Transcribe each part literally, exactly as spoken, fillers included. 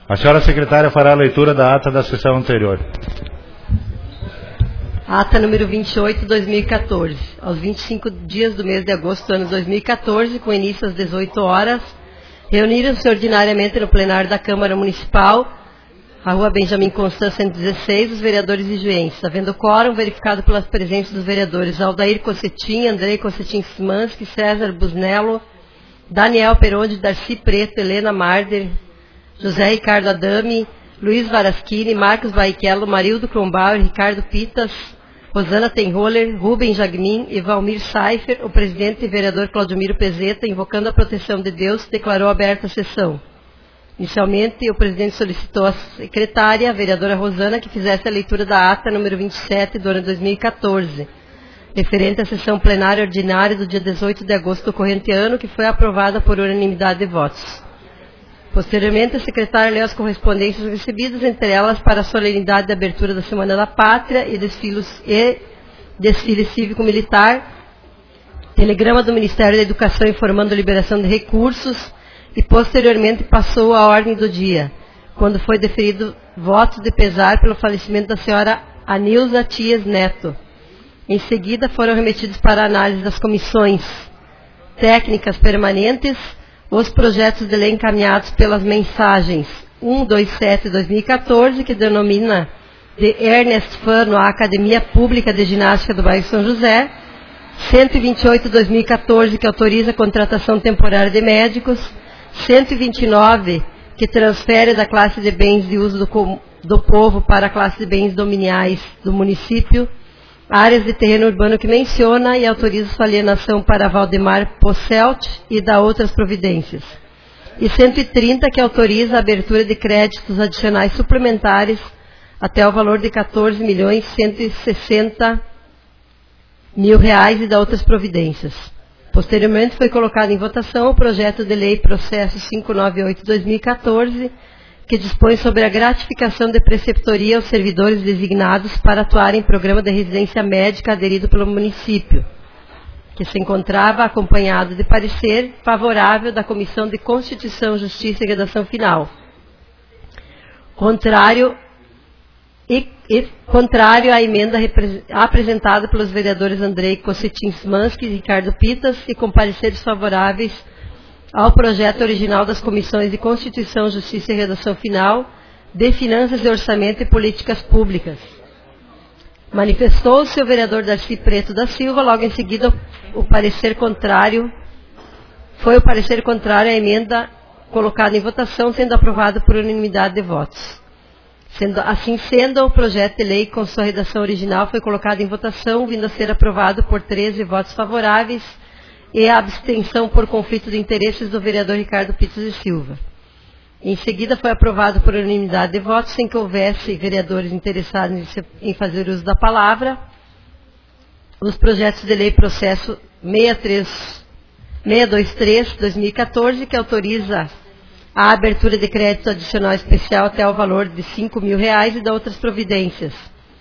A senhora secretária fará a leitura da ata da sessão anterior. Ata número vinte e oito, dois mil e quatorze. Aos vinte e cinco dias do mês de agosto do ano dois mil e quatorze, com início às dezoito horas, reuniram-se ordinariamente no plenário da Câmara Municipal, a Rua Benjamin Constant, cento e dezesseis, os vereadores ijuenses, havendo quórum verificado pelas presenças dos vereadores Aldair Cossetin, Andrei Cossetin Szymanski, César Busnello, Daniel Peronde, Darcy Preto, Helena Marder, José Ricardo Adame, Luiz Varaschini, Marcos Baichello, Marildo Kronbauer, Ricardo Pitas, Rosana Tenholler, Rubem Jagmin e Valmir Seifer. O presidente e vereador Claudomiro Pezeta, invocando a proteção de Deus, declarou aberta a sessão. Inicialmente, o presidente solicitou à secretária, a vereadora Rosana, que fizesse a leitura da ata número vinte e sete do ano dois mil e quatorze, referente à sessão plenária ordinária do dia dezoito de agosto do corrente ano, que foi aprovada por unanimidade de votos. Posteriormente, a secretária leu as correspondências recebidas, entre elas para a solenidade de abertura da Semana da Pátria e desfiles e desfile cívico-militar, telegrama do Ministério da Educação informando a liberação de recursos e, posteriormente, passou a ordem do dia, quando foi deferido voto de pesar pelo falecimento da senhora Anilza Tias Neto. Em seguida, foram remetidos para a análise das comissões técnicas permanentes os projetos de lei encaminhados pelas mensagens cento e vinte e sete de dois mil e quatorze, que denomina de Ernest Fano a Academia Pública de Ginástica do Bairro São José, cento e vinte e oito de dois mil e quatorze, que autoriza a contratação temporária de médicos, cento e vinte e nove, que transfere da classe de bens de uso do, do povo para a classe de bens dominiais do município, áreas de terreno urbano que menciona e autoriza sua alienação para Valdemar Posselt e dá outras providências. E cento e trinta, que autoriza a abertura de créditos adicionais suplementares até o valor de quatorze milhões cento e sessenta mil reais e dá outras providências. Posteriormente, foi colocado em votação o projeto de lei processo quinhentos e noventa e oito de dois mil e quatorze, que dispõe sobre a gratificação de preceptoria aos servidores designados para atuar em programa de residência médica aderido pelo município, que se encontrava acompanhado de parecer favorável da Comissão de Constituição, Justiça e Redação Final. Contrário, e, e, contrário à emenda apresentada pelos vereadores Andrei Cossetin Szymanski e Ricardo Pitas e com pareceres favoráveis ao projeto original das Comissões de Constituição, Justiça e Redação Final, de Finanças e Orçamento e Políticas Públicas. Manifestou-se o vereador Darcy Preto da Silva, logo em seguida o parecer contrário, foi o parecer contrário à emenda colocada em votação, sendo aprovado por unanimidade de votos. Sendo, assim sendo, o projeto de lei com sua redação original foi colocado em votação, vindo a ser aprovado por treze votos favoráveis, e a abstenção por conflito de interesses do vereador Ricardo Pitas e Silva. Em seguida, foi aprovado por unanimidade de votos, sem que houvesse vereadores interessados em fazer uso da palavra, os projetos de lei processo seiscentos e vinte e três de dois mil e quatorze, que autoriza a abertura de crédito adicional especial até o valor de cinco mil reais e dá outras providências.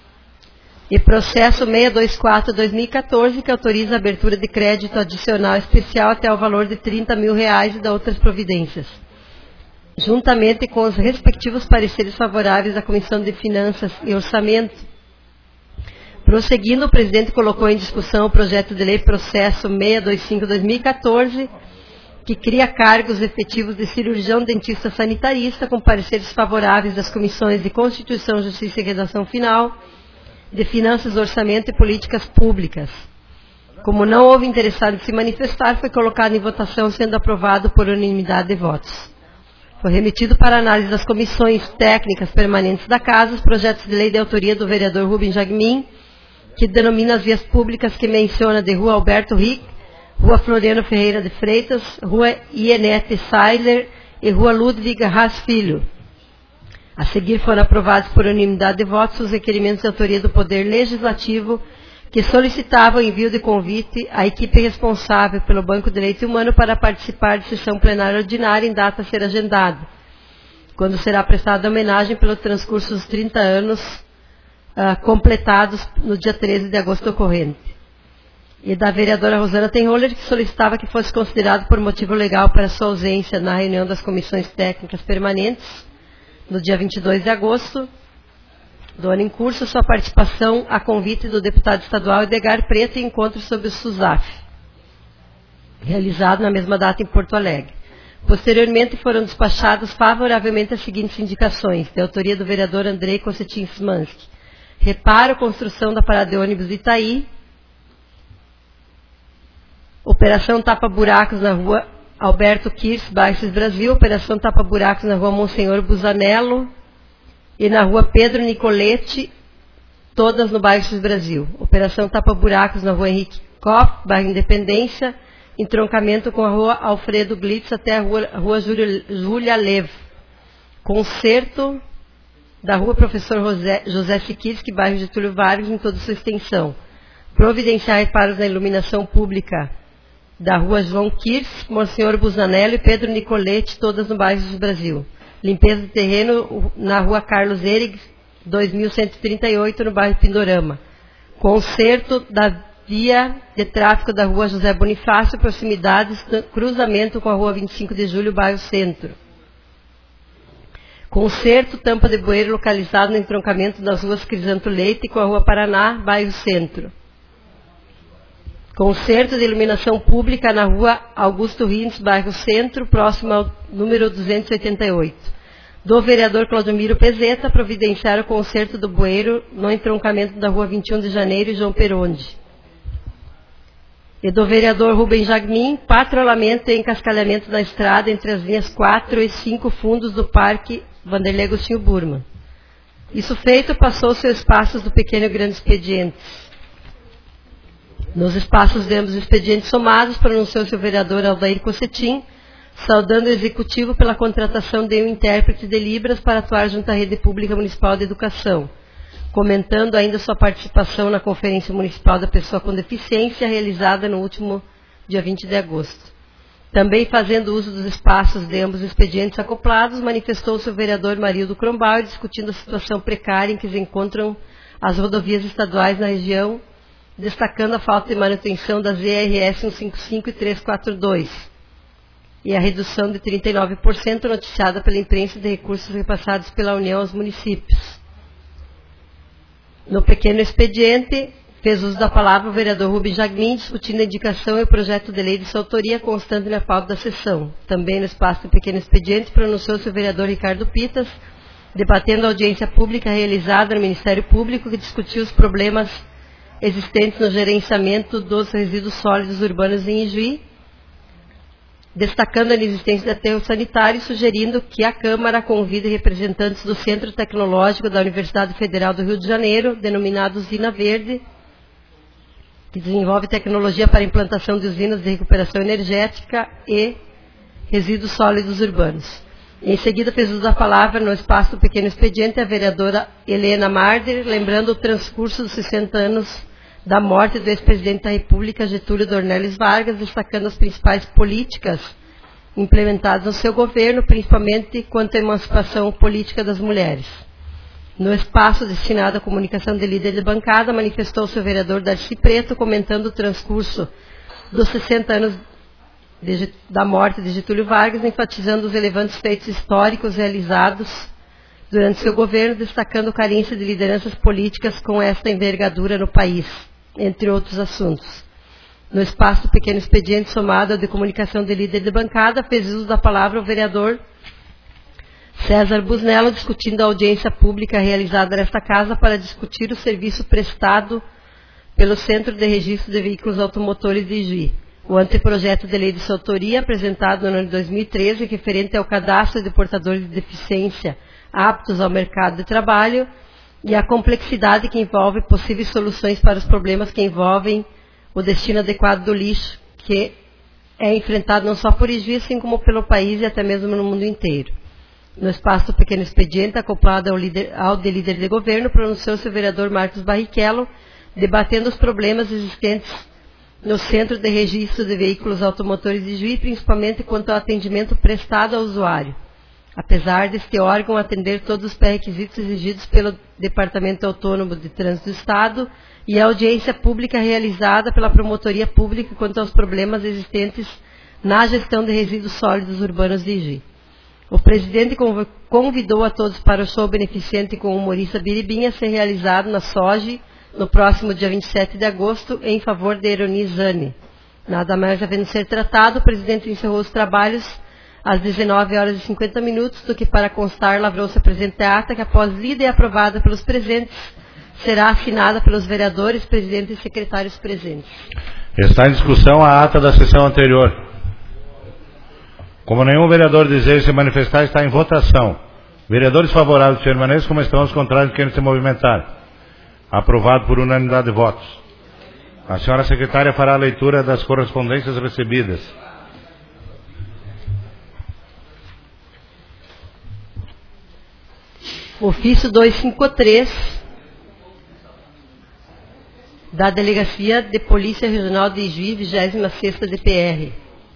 E processo seiscentos e vinte e quatro de dois mil e quatorze, que autoriza a abertura de crédito adicional especial até o valor de trinta mil reais e dá outras providências. Juntamente com os respectivos pareceres favoráveis da Comissão de Finanças e Orçamento. Prosseguindo, o presidente colocou em discussão o projeto de lei processo seiscentos e vinte e cinco de dois mil e quatorze, que cria cargos efetivos de cirurgião dentista sanitarista, com pareceres favoráveis das Comissões de Constituição, Justiça e Redação Final, de Finanças, Orçamento e Políticas Públicas. Como não houve interessado em se manifestar, foi colocado em votação, sendo aprovado por unanimidade de votos. Foi remetido para análise das comissões técnicas permanentes da Casa os projetos de lei de autoria do vereador Rubem Jagmin, que denomina as vias públicas que menciona de Rua Alberto Rick, Rua Floriano Ferreira de Freitas, Rua Ienete Seiler e Rua Ludwig Haas Filho. A seguir foram aprovados por unanimidade de votos os requerimentos de autoria do Poder Legislativo que solicitavam o envio de convite à equipe responsável pelo Banco de Leite Humano para participar de sessão plenária ordinária em data a ser agendada, quando será prestada homenagem pelo transcurso dos trinta anos uh, completados no dia treze de agosto corrente. E da vereadora Rosana Tenholler, que solicitava que fosse considerado por motivo legal para sua ausência na reunião das comissões técnicas permanentes, no dia vinte e dois de agosto do ano em curso, sua participação a convite do deputado estadual Edgar Preto em encontro sobre o SUSAF, realizado na mesma data em Porto Alegre. Posteriormente, foram despachadas favoravelmente as seguintes indicações, de autoria do vereador Andrei Concetin Smansky. Reparo, construção da parada de ônibus de Itaí. Operação tapa-buracos na rua Alberto Kirsch, Baixos Brasil. Operação tapa-buracos na rua Monsenhor Busanello e na rua Pedro Nicoletti, todas no Baixos Brasil. Operação tapa-buracos na rua Henrique Kopp, bairro Independência, entroncamento com a rua Alfredo Glitz até a rua, rua Júlia Lev. Conserto da rua Professor José, José Siquitsky, bairro Getúlio Vargas, em toda sua extensão. Providenciar reparos na iluminação pública da rua João Kirsch, Monsenhor Busanello e Pedro Nicoletti, todas no bairro do Brasil. Limpeza de terreno na rua Carlos Erig, dois mil cento e trinta e oito, no bairro Pindorama. Conserto da via de tráfego da rua José Bonifácio, proximidades, cruzamento com a rua vinte e cinco de julho, bairro Centro. Conserto, tampa de bueiro localizado no entroncamento das ruas Crisanto Leite com a rua Paraná, bairro Centro. Conserto de iluminação pública na rua Augusto Rins, bairro Centro, próximo ao número duzentos e oitenta e oito. Do vereador Claudomiro Pezeta, providenciar o conserto do bueiro no entroncamento da rua vinte e um de janeiro e João Peronde. E do vereador Rubem Jagmin, patrulhamento e encascalhamento na estrada entre as linhas quatro e cinco fundos do Parque Vanderlei Agostinho Burman. Isso feito, passou-se aos espaços do pequeno e grande expedientes. Nos espaços de ambos os expedientes somados, pronunciou-se o vereador Aldair Concetin, saudando o executivo pela contratação de um intérprete de Libras para atuar junto à Rede Pública Municipal de Educação, comentando ainda sua participação na Conferência Municipal da Pessoa com Deficiência, realizada no último dia vinte de agosto. Também fazendo uso dos espaços de ambos os expedientes acoplados, manifestou-se o vereador Marildo Crombauer, discutindo a situação precária em que se encontram as rodovias estaduais na região, destacando a falta de manutenção das E R S cento e cinquenta e cinco e trezentos e quarenta e dois e a redução de trinta e nove por cento noticiada pela imprensa de recursos repassados pela União aos municípios. No pequeno expediente, fez uso da palavra o vereador Rubem Jagmin, discutindo a indicação e o projeto de lei de sua autoria constante na pauta da sessão. Também no espaço do pequeno expediente, pronunciou-se o vereador Ricardo Pitas, debatendo a audiência pública realizada no Ministério Público, que discutiu os problemas existentes no gerenciamento dos resíduos sólidos urbanos em Ijuí, destacando a inexistência de aterro sanitário e sugerindo que a Câmara convide representantes do Centro Tecnológico da Universidade Federal do Rio de Janeiro, denominado Usina Verde, que desenvolve tecnologia para a implantação de usinas de recuperação energética e resíduos sólidos urbanos. Em seguida, fez uso da palavra no espaço do pequeno expediente a vereadora Helena Marder, lembrando o transcurso dos sessenta anos da morte do ex-presidente da República, Getúlio Dornelles Vargas, destacando as principais políticas implementadas no seu governo, principalmente quanto à emancipação política das mulheres. No espaço destinado à comunicação de líder de bancada, manifestou-se o vereador Darcy Preto, comentando o transcurso dos sessenta anos de, da morte de Getúlio Vargas, enfatizando os relevantes feitos históricos realizados durante seu governo, destacando carência de lideranças políticas com esta envergadura no país, entre outros assuntos. No espaço do pequeno expediente somado ao de comunicação de líder de bancada, fez uso da palavra o vereador César Busnello, discutindo a audiência pública realizada nesta casa para discutir o serviço prestado pelo Centro de Registro de Veículos Automotores de Ijuí. O anteprojeto de lei de sua autoria, apresentado no ano de dois mil e treze, referente ao cadastro de portadores de deficiência aptos ao mercado de trabalho, e a complexidade que envolve possíveis soluções para os problemas que envolvem o destino adequado do lixo, que é enfrentado não só por Ijuí, assim como pelo país e até mesmo no mundo inteiro. No espaço do pequeno expediente, acoplado ao, líder, ao de líder de governo, pronunciou-se o vereador Marcos Barrichello, debatendo os problemas existentes no Centro de Registro de Veículos Automotores de Ijuí, principalmente quanto ao atendimento prestado ao usuário. Apesar deste órgão atender todos os pré-requisitos exigidos pelo Departamento Autônomo de Trânsito do Estado e a audiência pública realizada pela Promotoria Pública quanto aos problemas existentes na gestão de resíduos sólidos urbanos de Ijuí. O presidente convidou a todos para o show beneficente com o humorista Biribinha a ser realizado na S O G no próximo dia vinte e sete de agosto em favor de Eroni Zani. Nada mais havendo ser tratado, o presidente encerrou os trabalhos às dezenove horas e cinquenta minutos, do que para constar lavrou-se a presente ata, que após lida e aprovada pelos presentes, será assinada pelos vereadores, presidentes e secretários presentes. Está em discussão a ata da sessão anterior. Como nenhum vereador deseja se manifestar, está em votação. Vereadores favoráveis permaneçam como estão, os contrários querem se movimentar. Aprovado por unanimidade de votos. A senhora secretária fará a leitura das correspondências recebidas. Ofício duzentos e cinquenta e três da Delegacia de Polícia Regional de Ijuí, vigésima sexta D P R.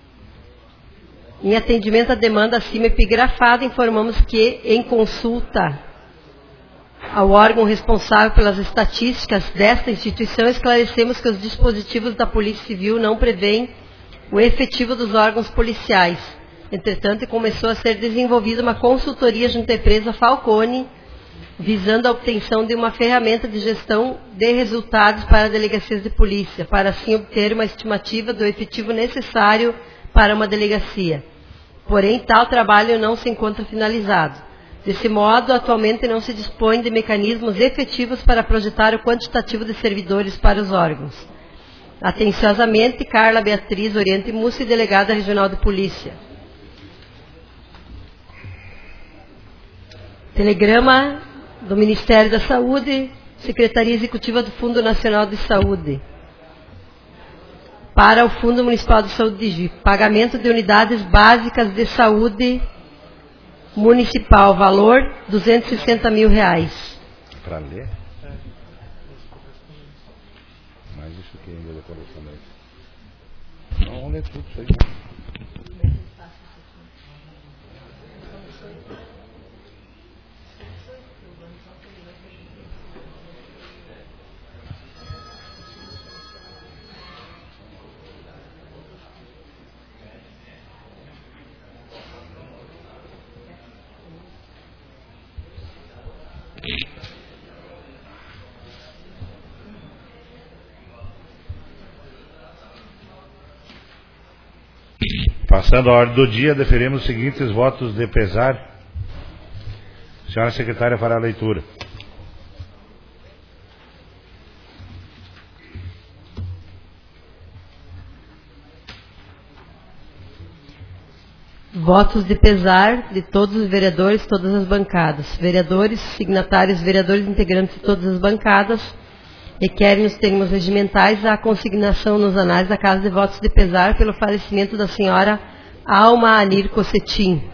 Em atendimento à demanda acima epigrafada, informamos que, em consulta ao órgão responsável pelas estatísticas desta instituição, esclarecemos que os dispositivos da Polícia Civil não prevêem o efetivo dos órgãos policiais. Entretanto, começou a ser desenvolvida uma consultoria junto à empresa Falcone, visando a obtenção de uma ferramenta de gestão de resultados para delegacias de polícia, para assim obter uma estimativa do efetivo necessário para uma delegacia. Porém, tal trabalho não se encontra finalizado. Desse modo, atualmente não se dispõe de mecanismos efetivos para projetar o quantitativo de servidores para os órgãos. Atenciosamente, Carla Beatriz Oriente Mussi, delegada regional de polícia. Telegrama do Ministério da Saúde, Secretaria Executiva do Fundo Nacional de Saúde. Para o Fundo Municipal de Saúde de Ijuí, pagamento de unidades básicas de saúde municipal, valor duzentos e sessenta mil reais. Para ler? Mas isso aqui ainda é correspondência. Não, vamos ler tudo isso aí. Passando a ordem do dia, deferimos os seguintes votos de pesar. A senhora secretária fará a leitura. Votos de pesar de todos os vereadores, todas as bancadas. Vereadores, signatários, vereadores integrantes de todas as bancadas requerem os termos regimentais a consignação nos anais da Casa de Votos de pesar pelo falecimento da senhora Alma Anir Cossetim.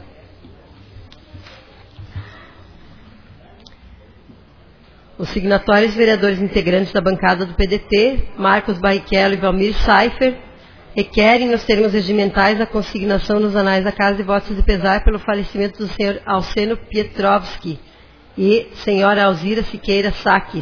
Os signatórios vereadores integrantes da bancada do P D T, Marcos Barrichello e Valmir Seifer, requerem nos termos regimentais a consignação nos anais da Casa de Votos de pesar pelo falecimento do senhor Alceno Pietrovski e senhora Alzira Siqueira Saques.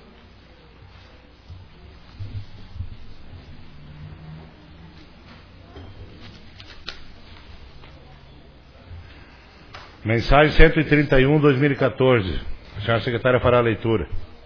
Mensagem cento e trinta e um, dois mil e quatorze. A senhora secretária fará a leitura.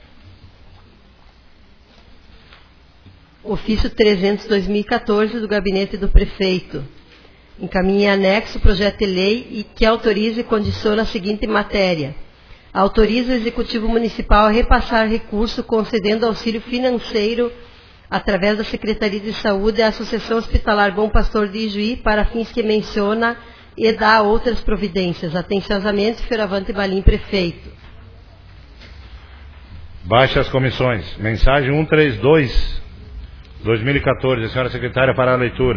Ofício trezentos, dois mil e quatorze, do Gabinete do Prefeito. Encaminha em anexo o projeto de lei e que autoriza e condiciona a seguinte matéria. Autoriza o Executivo Municipal a repassar recurso concedendo auxílio financeiro através da Secretaria de Saúde à Associação Hospitalar Bom Pastor de Ijuí para fins que menciona e dá outras providências. Atenciosamente, Fioravante Balim, Prefeito. Baixe as comissões. Mensagem cento e trinta e dois, dois mil e quatorze. A senhora secretária fará a leitura.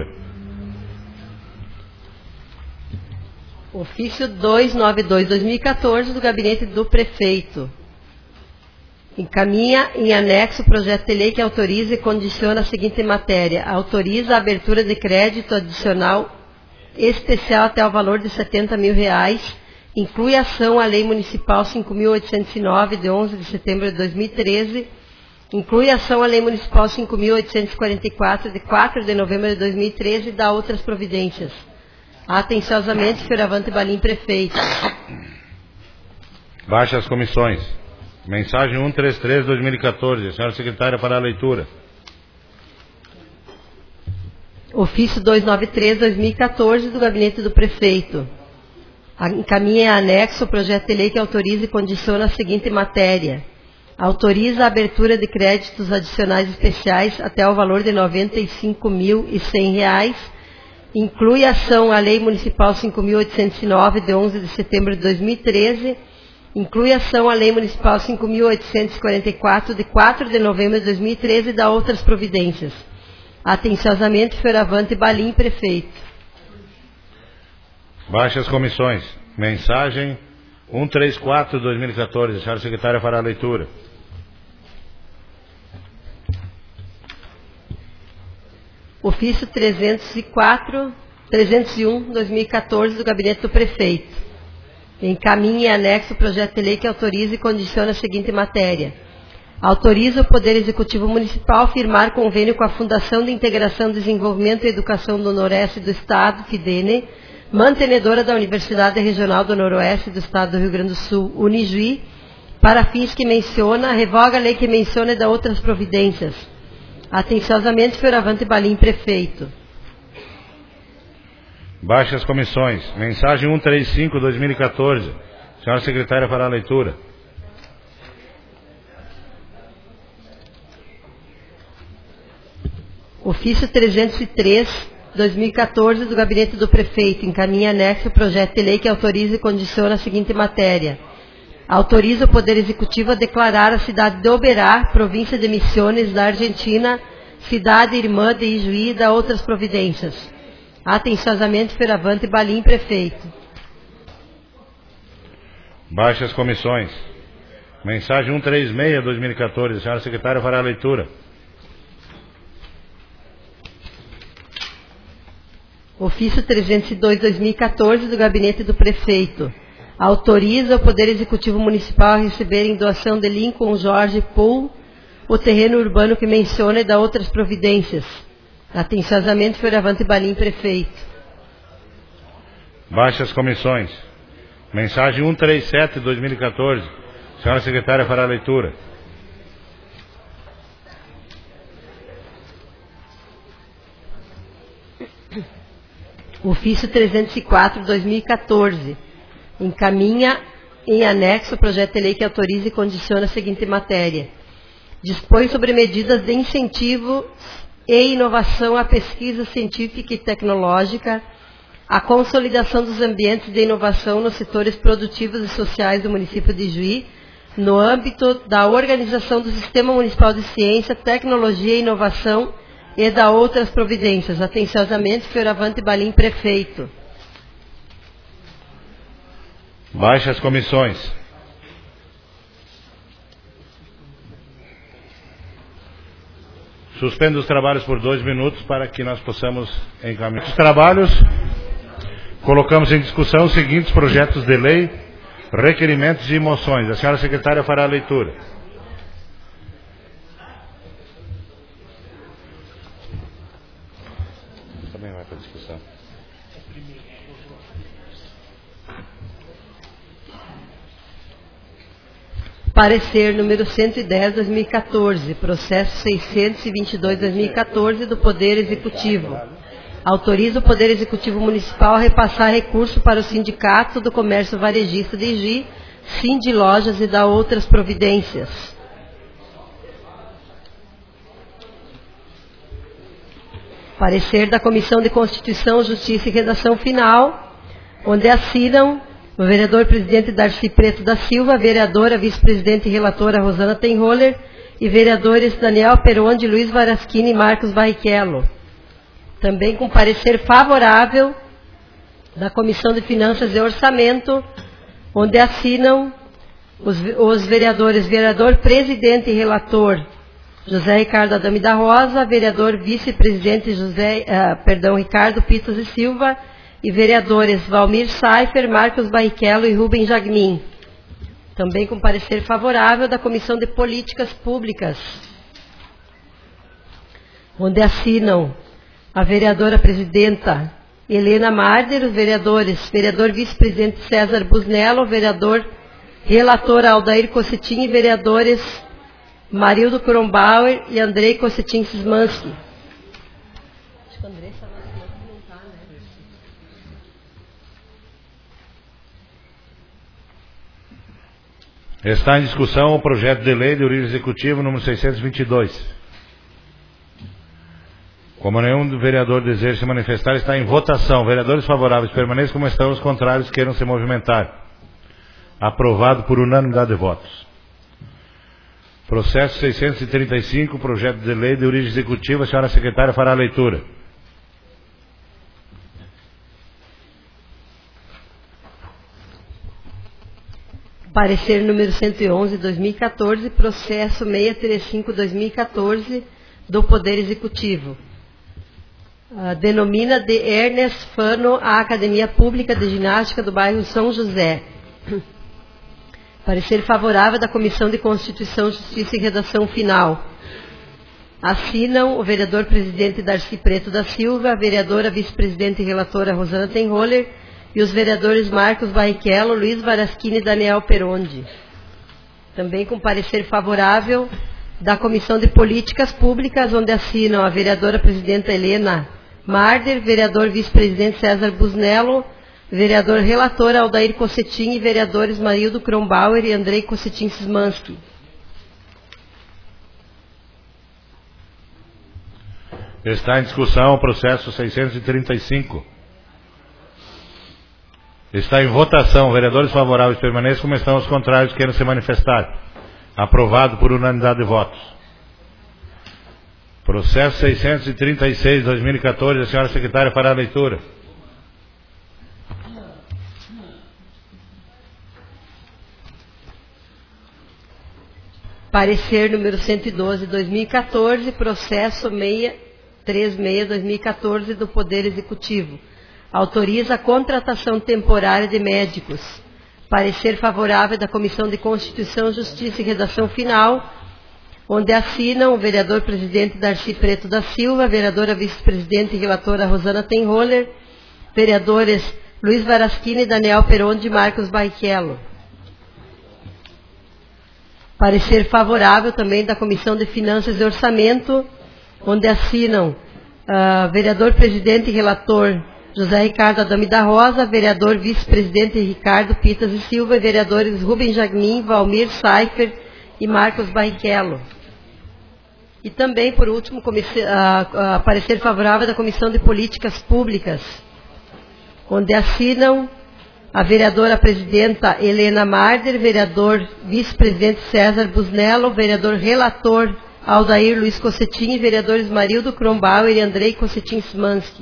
Ofício duzentos e noventa e dois, dois mil e quatorze, do Gabinete do Prefeito. Encaminha em anexo o projeto de lei que autoriza e condiciona a seguinte matéria. Autoriza a abertura de crédito adicional especial até o valor de setenta mil reais, inclui ação à Lei Municipal cinco mil oitocentos e nove, de onze de setembro de dois mil e treze, inclui ação à Lei Municipal cinco mil oitocentos e quarenta e quatro, de quatro de novembro de dois mil e treze, e dá outras providências. Atenciosamente, Fioravante Balim, prefeito. Baixe as comissões. Mensagem cento e trinta e três, dois mil e quatorze. Senhora secretária, para a leitura. Ofício duzentos e noventa e três, dois mil e quatorze, do Gabinete do Prefeito. Encaminha em anexo o projeto de lei que autoriza e condiciona a seguinte matéria. Autoriza a abertura de créditos adicionais especiais até o valor de noventa e cinco mil e cem reais. Inclui ação à Lei Municipal cinco mil oitocentos e nove, de onze de setembro de dois mil e treze. Inclui ação à Lei Municipal cinco mil oitocentos e quarenta e quatro, de quatro de novembro de dois mil e treze, e da outras providências. Atenciosamente, Fioravante Balim, prefeito. Baixe as comissões. Mensagem cento e trinta e quatro, dois mil e quatorze. A senhora secretária fará a leitura. Ofício trezentos e quatro, trezentos e um, dois mil e quatorze, do Gabinete do Prefeito. Encaminhe em anexo o projeto de lei que autoriza e condiciona a seguinte matéria. Autoriza o Poder Executivo Municipal firmar convênio com a Fundação de Integração, Desenvolvimento e Educação do Noroeste do Estado, FIDENE, mantenedora da Universidade Regional do Noroeste do Estado do Rio Grande do Sul, Unijuí, para fins que menciona, revoga a lei que menciona e dá outras providências. Atenciosamente, Fioravante Balim, prefeito. Baixe as comissões. Mensagem cento e trinta e cinco, dois mil e quatorze. Senhora secretária fará a leitura. Ofício trezentos e três, dois mil e quatorze, do Gabinete do Prefeito. Encaminha anexo o projeto de lei que autoriza e condiciona a seguinte matéria. Autoriza o Poder Executivo a declarar a cidade de Oberá, província de Misiones, da Argentina, cidade irmã de Ijuí, e da outras providências. Atenciosamente, Fioravante Balim, prefeito. Baixe as comissões. Mensagem cento e trinta e seis, dois mil e quatorze. A senhora secretária fará a leitura. Ofício trezentos e dois, dois mil e quatorze, do Gabinete do Prefeito. Autoriza o Poder Executivo Municipal a receber em doação de Lincoln Jorge Pool o terreno urbano que menciona e dá outras providências. Atenciosamente, Fioravante Balim, prefeito. Baixe as comissões. Mensagem cento e trinta e sete, dois mil e quatorze. A senhora secretária fará a leitura. Ofício trezentos e quatro, dois mil e quatorze. Encaminha em anexo o projeto de lei que autoriza e condiciona a seguinte matéria. Dispõe sobre medidas de incentivo e inovação à pesquisa científica e tecnológica, a consolidação dos ambientes de inovação nos setores produtivos e sociais do município de Ijuí, no âmbito da organização do Sistema Municipal de Ciência, Tecnologia e Inovação e da outras providências. Atenciosamente, Fioravante Balim, prefeito. Baixe as comissões. Suspendo os trabalhos por dois minutos para que nós possamos encaminhar os trabalhos. Colocamos em discussão os seguintes projetos de lei, requerimentos e moções. A senhora secretária fará a leitura. Também vai para a discussão. Parecer número cento e dez, dois mil e quatorze, processo seiscentos e vinte e dois, dois mil e quatorze, do Poder Executivo. Autoriza o Poder Executivo Municipal a repassar recurso para o Sindicato do Comércio Varejista de Ijuí, Sind Lojas, e da outras providências. Parecer da Comissão de Constituição, Justiça e Redação Final, onde assinam o vereador presidente Darcy Preto da Silva, a vereadora vice-presidente e relatora Rosana Tenroller e vereadores Daniel Peronde, Luiz Varaschini e Marcos Barrichello. Também com parecer favorável da Comissão de Finanças e Orçamento, onde assinam os, os vereadores, vereador presidente e relator José Ricardo Adame da Rosa, vereador vice-presidente José, uh, perdão, Ricardo Pitos e Silva, e vereadores Valmir Saifer, Marcos Barrichello e Rubem Jagmin. Também com parecer favorável da Comissão de Políticas Públicas, onde assinam a vereadora presidenta Helena Marder, os vereadores, vereador vice-presidente César Busnello, vereador relator Aldair Cossetin e vereadores Marildo Kronbauer e Andrei Cossetin Szymanski. Acho que o Andrei não está, né? Está em discussão o projeto de lei de origem executiva número seiscentos e vinte e dois. Como nenhum vereador deseja se manifestar, está em votação. Vereadores favoráveis permaneçam como estão, os contrários queiram se movimentar. Aprovado por unanimidade de votos. Processo seiscentos e trinta e cinco, projeto de lei de origem executiva. A senhora secretária fará a leitura. Parecer número cento e onze, dois mil e quatorze, processo seiscentos e trinta e cinco, dois mil e quatorze, do Poder Executivo. Uh, denomina de Ernest Fano a Academia Pública de Ginástica do bairro São José. Parecer favorável da Comissão de Constituição, Justiça e Redação Final. Assinam o vereador presidente Darcy Preto da Silva, a vereadora vice-presidente e relatora Rosana Tenholler e os vereadores Marcos Barrichello, Luiz Varaschini e Daniel Perondi. Também com parecer favorável da Comissão de Políticas Públicas, onde assinam a vereadora presidenta Helena Marder, vereador vice-presidente César Busnello, vereador relator Aldair Cossetin e vereadores Marildo Kronbauer e Andrei Cossetin Szymanski. Está em discussão o processo seiscentos e trinta e cinco. Está em votação. Vereadores favoráveis permaneçam como estão, os contrários queiram se manifestar. Aprovado por unanimidade de votos. Processo seiscentos e trinta e seis, dois mil e quatorze. A senhora secretária fará a leitura. Parecer número cento e doze, dois mil e quatorze, processo seiscentos e trinta e seis, dois mil e quatorze, do Poder Executivo. Autoriza a contratação temporária de médicos. Parecer favorável da Comissão de Constituição, Justiça e Redação Final, onde assinam o vereador presidente Darcy Preto da Silva, a vereadora vice-presidente e relatora Rosana Tenholler, vereadores Luiz Varaschini, Daniel Perondi e Marcos Barrichello. Parecer favorável também da Comissão de Finanças e Orçamento, onde assinam uh, vereador presidente e relator José Ricardo Adame da Rosa, vereador vice-presidente Ricardo Pitas e Silva e vereadores Rubem Jagnin, Valmir Seifer e Marcos Barrichello. E também, por último, uh, uh, parecer favorável da Comissão de Políticas Públicas, onde assinam a vereadora presidenta Helena Marder, vereador vice-presidente César Busnello, vereador relator Aldair Luiz Cossetin e vereadores Marildo Kronbauer e Andrei Cossetin Szymanski.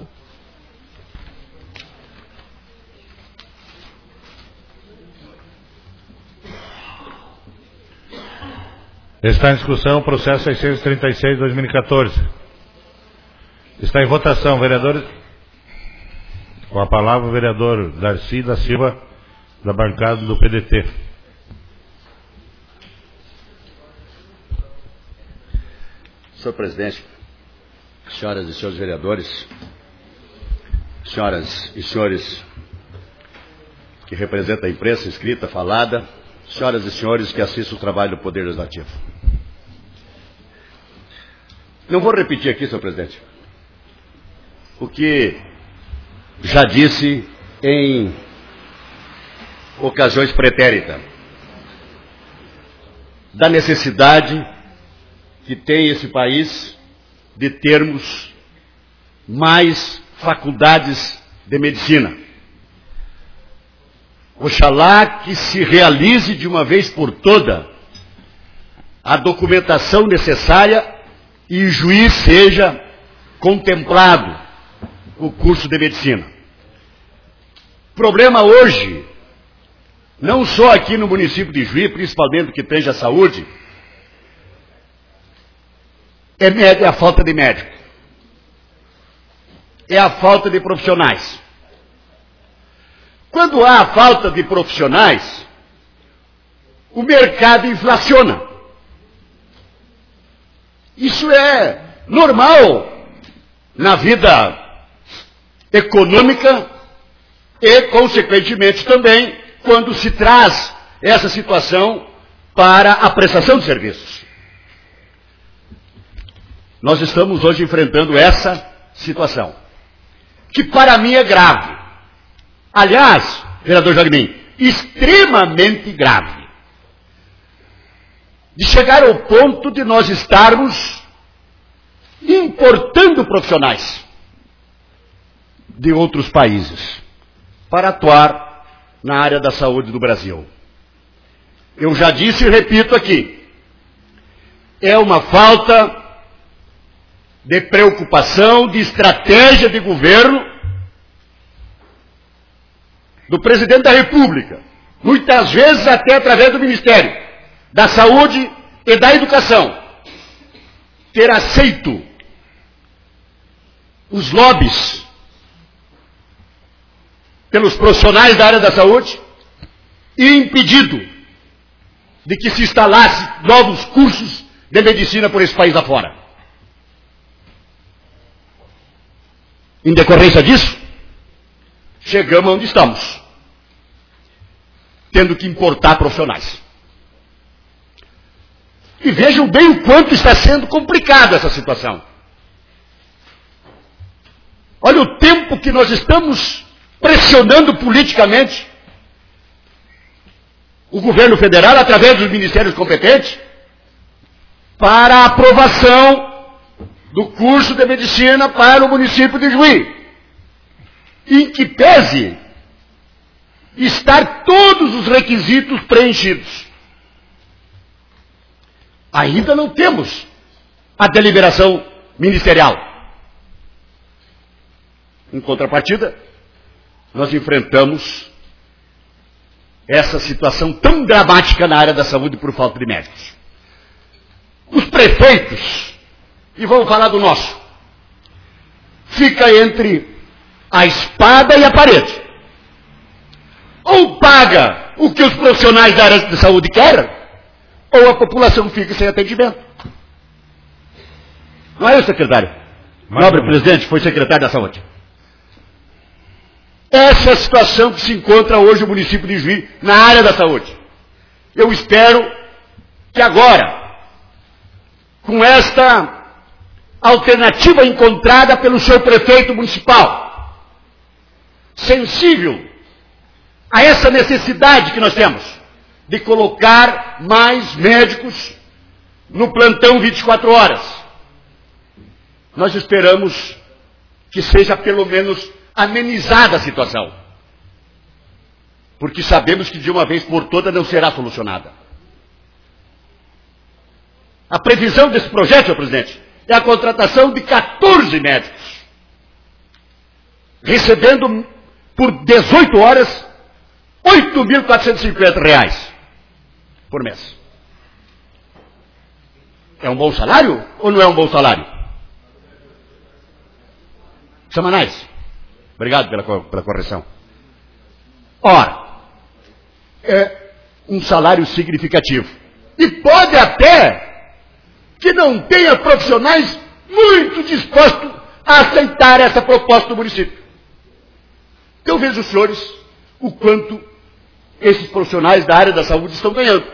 Está em discussão o processo seiscentos e trinta e seis, dois mil e quatorze. Está em votação. Vereadores... Com a palavra o vereador Darcy da Silva, da bancada do P D T. Senhor presidente, senhoras e senhores vereadores, senhoras e senhores que representam a imprensa escrita, falada, senhoras e senhores que assistem o trabalho do Poder Legislativo. Não vou repetir aqui, senhor presidente, o que já disse em ocasiões pretéritas, da necessidade que tem esse país de termos mais faculdades de medicina. Oxalá que se realize de uma vez por toda a documentação necessária e o juiz seja contemplado o curso de medicina. Problema hoje, não só aqui no município de Juí, principalmente que tange a saúde, é a falta de médico. É a falta de profissionais. Quando há a falta de profissionais, o mercado inflaciona. Isso é normal na vida econômica e, consequentemente, também quando se traz essa situação para a prestação de serviços. Nós estamos hoje enfrentando essa situação, que para mim é grave. Aliás, vereador Jagmin, extremamente grave. De chegar ao ponto de nós estarmos importando profissionais de outros países para atuar na área da saúde do Brasil. Eu já disse e repito aqui, é uma falta de preocupação, de estratégia de governo do presidente da República, muitas vezes até através do Ministério da Saúde e da Educação, ter aceito os lobbies pelos profissionais da área da saúde e impedido de que se instalasse novos cursos de medicina por esse país afora. Em decorrência disso, chegamos onde estamos, tendo que importar profissionais. E vejam bem o quanto está sendo complicada essa situação. Olha o tempo que nós estamos pressionando politicamente o governo federal, através dos ministérios competentes, para a aprovação do curso de medicina para o município de Juí, em que pese estar todos os requisitos preenchidos. Ainda não temos a deliberação ministerial. Em contrapartida, nós enfrentamos essa situação tão dramática na área da saúde por falta de médicos. Os prefeitos, e vamos falar do nosso, fica entre a espada e a parede. Ou paga o que os profissionais da área de saúde querem, ou a população fica sem atendimento. Não é isso, secretário? Mas nobre não. Presidente, foi secretário da saúde. Essa é a situação que se encontra hoje o município de Juí na área da saúde. Eu espero que agora, com esta alternativa encontrada pelo seu prefeito municipal, sensível a essa necessidade que nós temos de colocar mais médicos no plantão vinte e quatro horas, nós esperamos que seja pelo menos amenizada a situação, porque sabemos que de uma vez por todas não será solucionada. A previsão desse projeto, senhor presidente, é a contratação de quatorze médicos, recebendo por dezoito horas oito mil quatrocentos e cinquenta reais por mês. É um bom salário ou não é um bom salário? Semanais. Obrigado pela, pela correção. Ora, é um salário significativo. E pode até que não tenha profissionais muito dispostos a aceitar essa proposta do município. Então vejo, os senhores, o quanto esses profissionais da área da saúde estão ganhando.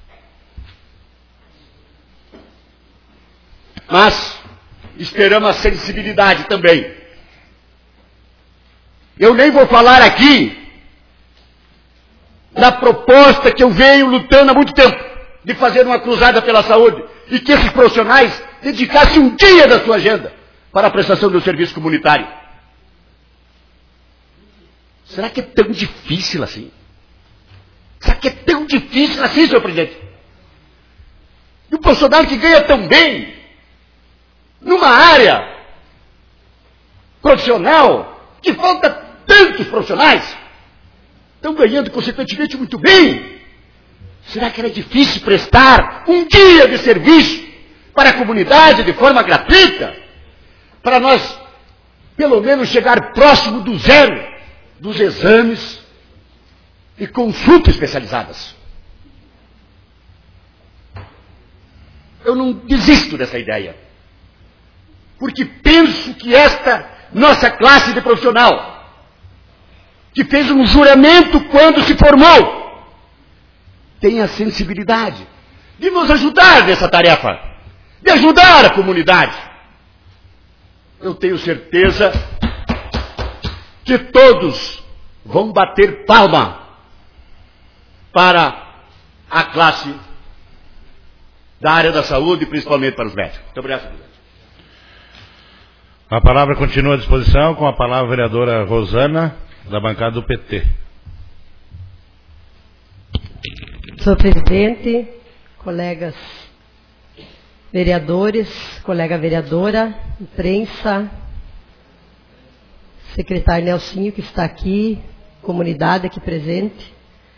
Mas esperamos a sensibilidade também. Eu nem vou falar aqui da proposta que eu venho lutando há muito tempo, de fazer uma cruzada pela saúde, e que esses profissionais dedicassem um dia da sua agenda para a prestação do serviço comunitário. Será que é tão difícil assim? Será que é tão difícil assim, senhor presidente? E o profissional que ganha tão bem, numa área profissional, que falta tantos profissionais, estão ganhando consequentemente muito bem. Será que era difícil prestar um dia de serviço para a comunidade de forma gratuita? Para nós, pelo menos, chegar próximo do zero dos exames e consultas especializadas. Eu não desisto dessa ideia, porque penso que esta nossa classe de profissional, que fez um juramento quando se formou, tem a sensibilidade de nos ajudar nessa tarefa, de ajudar a comunidade. Eu tenho certeza que todos vão bater palma para a classe da área da saúde, principalmente para os médicos. Muito obrigado, presidente. A palavra continua à disposição com a palavra a vereadora Rosana, da bancada do P T. Senhor presidente, colegas vereadores, colega vereadora, imprensa, secretário Nelsinho que está aqui, comunidade aqui presente.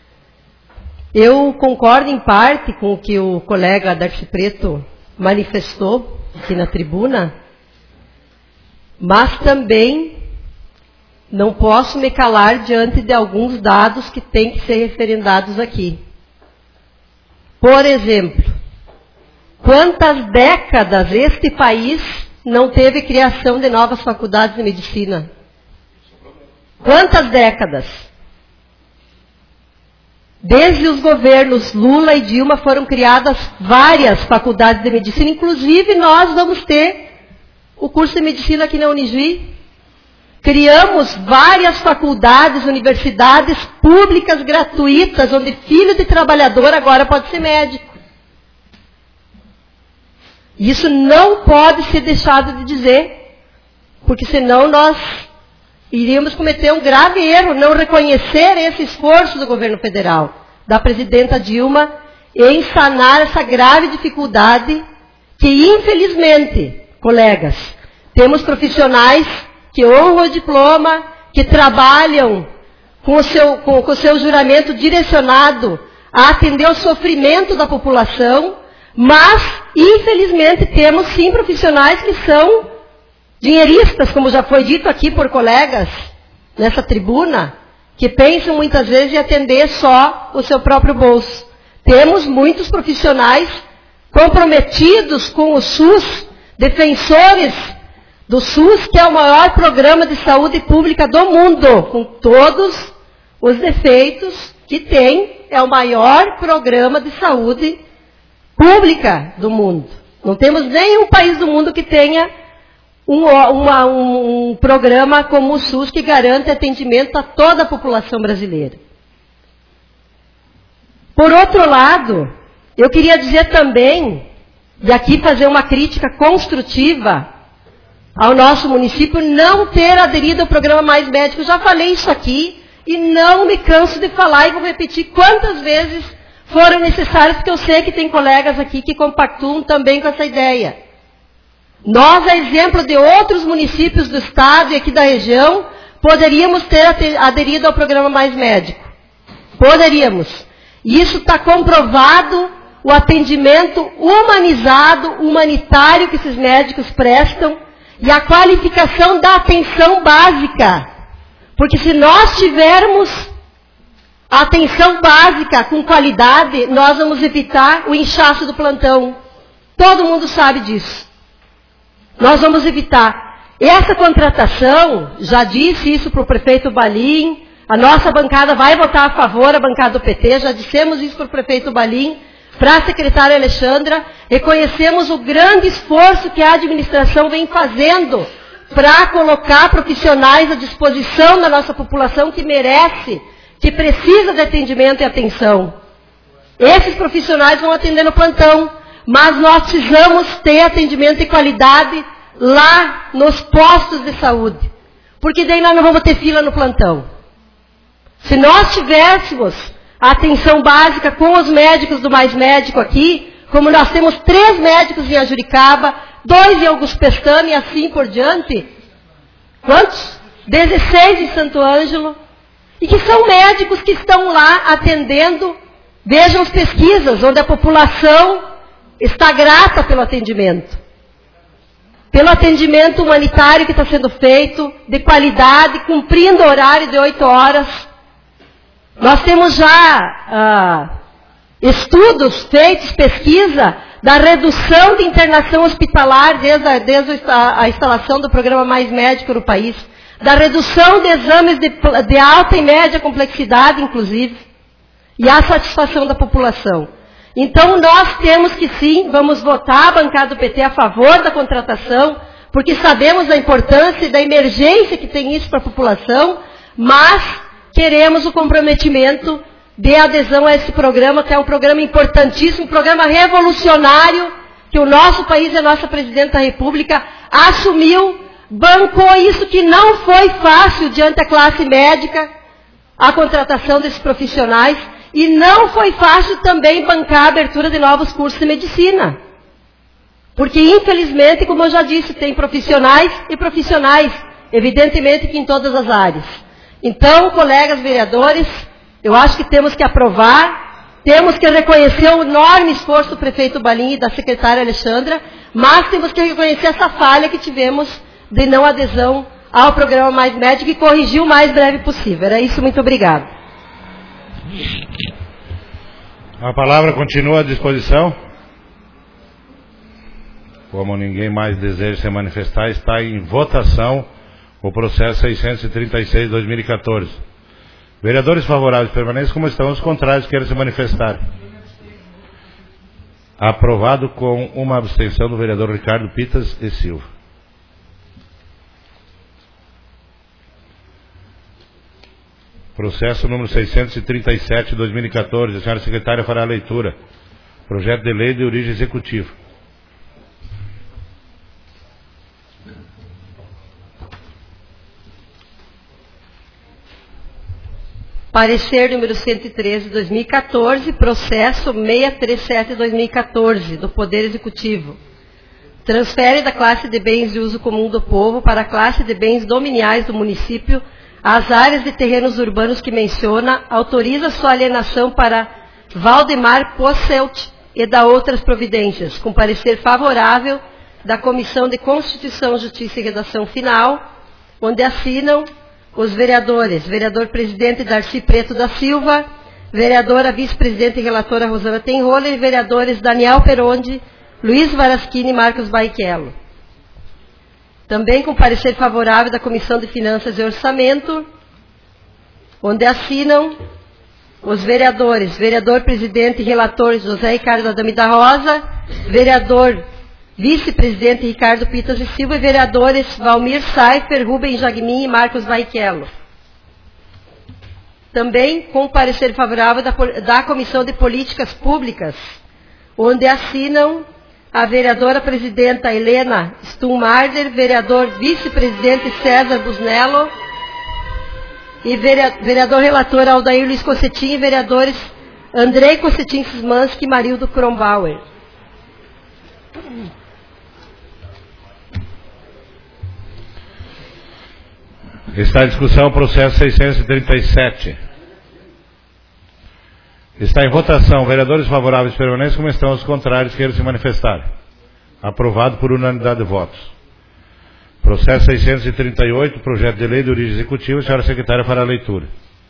Eu concordo em parte com o que o colega Darcy Preto manifestou aqui na tribuna, mas também não posso me calar diante de alguns dados que têm que ser referendados aqui. Por exemplo, quantas décadas este país não teve criação de novas faculdades de medicina? Quantas décadas? Desde os governos Lula e Dilma foram criadas várias faculdades de medicina, inclusive nós vamos ter o curso de medicina aqui na Unijuí. Criamos várias faculdades, universidades públicas gratuitas, onde filho de trabalhador agora pode ser médico. Isso não pode ser deixado de dizer, porque senão nós iríamos cometer um grave erro, não reconhecer esse esforço do governo federal, da presidenta Dilma, em sanar essa grave dificuldade que, infelizmente, colegas, temos profissionais que honram o diploma, que trabalham com o seu, com, com o seu juramento direcionado a atender o sofrimento da população, mas, infelizmente, temos sim profissionais que são dinheiristas, como já foi dito aqui por colegas nessa tribuna, que pensam muitas vezes em atender só o seu próprio bolso. Temos muitos profissionais comprometidos com o SUS, defensores do SUS, que é o maior programa de saúde pública do mundo, com todos os defeitos que tem, é o maior programa de saúde pública do mundo. Não temos nenhum país do mundo que tenha um, uma, um, um programa como o SUS que garante atendimento a toda a população brasileira. Por outro lado, eu queria dizer também, e aqui fazer uma crítica construtiva ao nosso município, não ter aderido ao programa Mais Médico. Eu já falei isso aqui e não me canso de falar e vou repetir quantas vezes foram necessárias, porque eu sei que tem colegas aqui que compactuam também com essa ideia. Nós, a exemplo de outros municípios do estado e aqui da região, poderíamos ter aderido ao programa Mais Médico. Poderíamos. E isso está comprovado, o atendimento humanizado, humanitário que esses médicos prestam e a qualificação da atenção básica. Porque se nós tivermos a atenção básica com qualidade, nós vamos evitar o inchaço do plantão. Todo mundo sabe disso. Nós vamos evitar. Essa contratação, já disse isso para o prefeito Balim, a nossa bancada vai votar a favor, a bancada do P T, já dissemos isso para o prefeito Balim, para a secretária Alexandra, reconhecemos o grande esforço que a administração vem fazendo para colocar profissionais à disposição da nossa população que merece, que precisa de atendimento e atenção. Esses profissionais vão atender no plantão, mas nós precisamos ter atendimento de qualidade lá nos postos de saúde, porque daí nós não vamos ter fila no plantão. Se nós tivéssemos a atenção básica com os médicos do Mais Médico aqui, como nós temos três médicos em Ajuricaba, dois em Augusto Pestana e assim por diante, quantos? dezesseis em Santo Ângelo, e que são médicos que estão lá atendendo, vejam as pesquisas, onde a população está grata pelo atendimento. Pelo atendimento humanitário que está sendo feito, de qualidade, cumprindo o horário de oito horas. Nós temos já ah, estudos feitos, pesquisa, da redução de internação hospitalar desde a, desde a, a instalação do programa Mais Médico no país, da redução de exames de, de alta e média complexidade, inclusive, e a satisfação da população. Então, nós temos que sim, vamos votar a bancada do P T a favor da contratação, porque sabemos da importância e da emergência que tem isso para a população, mas queremos o comprometimento de adesão a esse programa, que é um programa importantíssimo, um programa revolucionário, que o nosso país e a nossa Presidenta da República assumiu, bancou isso, que não foi fácil diante da classe médica, a contratação desses profissionais, e não foi fácil também bancar a abertura de novos cursos de medicina. Porque, infelizmente, como eu já disse, tem profissionais e profissionais, evidentemente que em todas as áreas. Então, colegas vereadores, eu acho que temos que aprovar, temos que reconhecer o enorme esforço do prefeito Balim e da secretária Alexandra, mas temos que reconhecer essa falha que tivemos de não adesão ao programa Mais Médico e corrigir o mais breve possível. Era isso, muito obrigada. A palavra continua à disposição. Como ninguém mais deseja se manifestar, está em votação o processo seiscentos e trinta e seis de dois mil e quatorze. Vereadores favoráveis permaneçam como estão, os contrários querem se manifestar. Aprovado com uma abstenção do vereador Ricardo Pitas e Silva. Processo número seiscentos e trinta e sete de dois mil e quatorze. A senhora secretária fará a leitura. Projeto de lei de origem executiva. Parecer número cento e treze de dois mil e quatorze, processo seiscentos e trinta e sete de dois mil e quatorze, do Poder Executivo. Transfere da classe de bens de uso comum do povo para a classe de bens dominiais do município as áreas de terrenos urbanos que menciona, autoriza sua alienação para Valdemar Posselt e dá outras providências, com parecer favorável da Comissão de Constituição, Justiça e Redação Final, onde assinam os vereadores, vereador presidente Darcy Preto da Silva, vereadora vice-presidente e relatora Rosana Tenroller, e vereadores Daniel Peronde, Luiz Varaschini e Marcos Barrichello. Também com parecer favorável da Comissão de Finanças e Orçamento, onde assinam os vereadores, vereador presidente e relator José Ricardo Adame da Rosa, vereador vice-presidente Ricardo Pitas e Silva e vereadores Valmir Saifer, Rubem Jagmin e Marcos Barrichello. Também com parecer favorável da, da Comissão de Políticas Públicas, onde assinam a vereadora presidenta Helena Stummarder, vereador vice-presidente César Busnello e vereador relator Aldair Luiz Cossetin e vereadores Andrei Cossetin Sismanski e Marildo Kronbauer. Está em discussão o processo seiscentos e trinta e sete. Está em votação. Vereadores favoráveis permaneçam como estão, os contrários queiram se manifestar. Aprovado por unanimidade de votos. Processo seiscentos e trinta e oito, projeto de lei de origem executiva. A senhora secretária fará a leitura.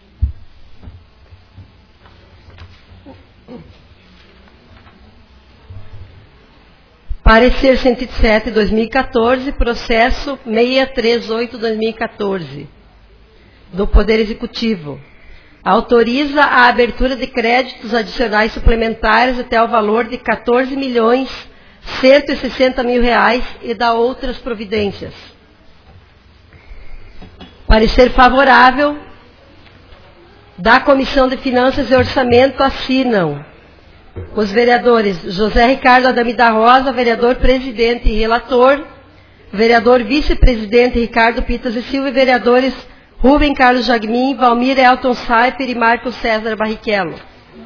Parecer cento e sete de dois mil e quatorze, processo seiscentos e trinta e oito de dois mil e quatorze, do Poder Executivo. Autoriza a abertura de créditos adicionais suplementares até o valor de quatorze milhões cento e sessenta mil reais e dá outras providências. Parecer favorável da Comissão de Finanças e Orçamento assinam os vereadores José Ricardo Adame da Rosa, vereador presidente e relator, vereador vice-presidente Ricardo Pitas e Silva e vereadores Rubem Carlos Jagmin, Valmir Elton Saifer e Marcos César Barrichello.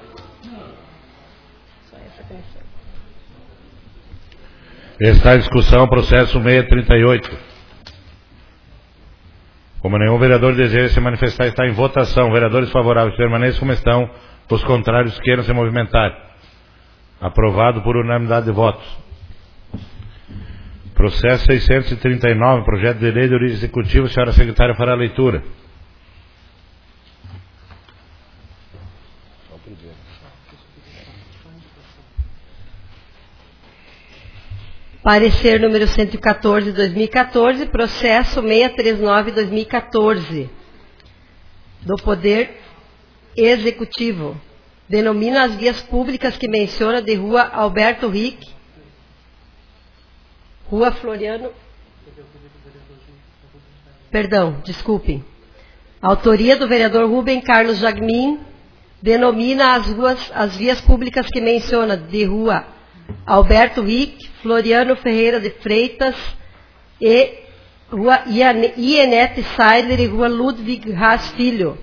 Está em discussão o processo seiscentos e trinta e oito. Como nenhum vereador deseja se manifestar, está em votação. Vereadores favoráveis permaneçam como estão, os contrários queiram se movimentar. Aprovado por unanimidade de votos. Processo seiscentos e trinta e nove, projeto de lei de origem executiva. A senhora secretária fará a leitura. Parecer número cento e quatorze, dois mil e quatorze, processo seiscentos e trinta e nove, dois mil e quatorze, do Poder Executivo. Denomina as vias públicas que menciona de Rua Alberto Rick, Rua Floriano... Perdão, desculpem. Autoria do vereador Rubem Carlos Jagmin, denomina as, ruas, as vias públicas que menciona de Rua Alberto Rick, Floriano Ferreira de Freitas e Rua Ienete Seidler e Rua Ludwig Haas Filho.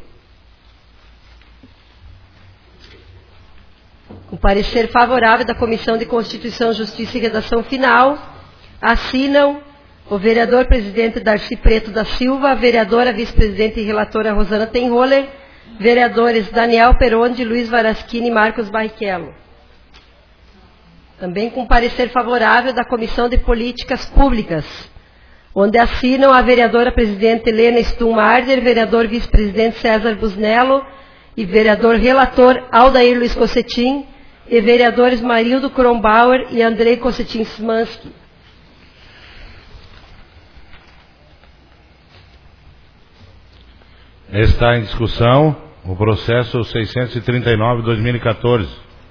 Com parecer favorável da Comissão de Constituição, Justiça e Redação Final, assinam o vereador presidente Darcy Preto da Silva, a vereadora vice-presidente e relatora Rosana Tenroller, vereadores Daniel Peronde, Luiz Varaschini e Marcos Barrichello. Também com parecer favorável da Comissão de Políticas Públicas, onde assinam a vereadora presidente Helena Stumarder, vereador vice-presidente César Busnello e vereador relator Aldair Luiz Cossetin e vereadores Marildo Kronbauer e Andrei Cossetin Smansky. Está em discussão o processo seiscentos e trinta e nove, dois mil e quatorze.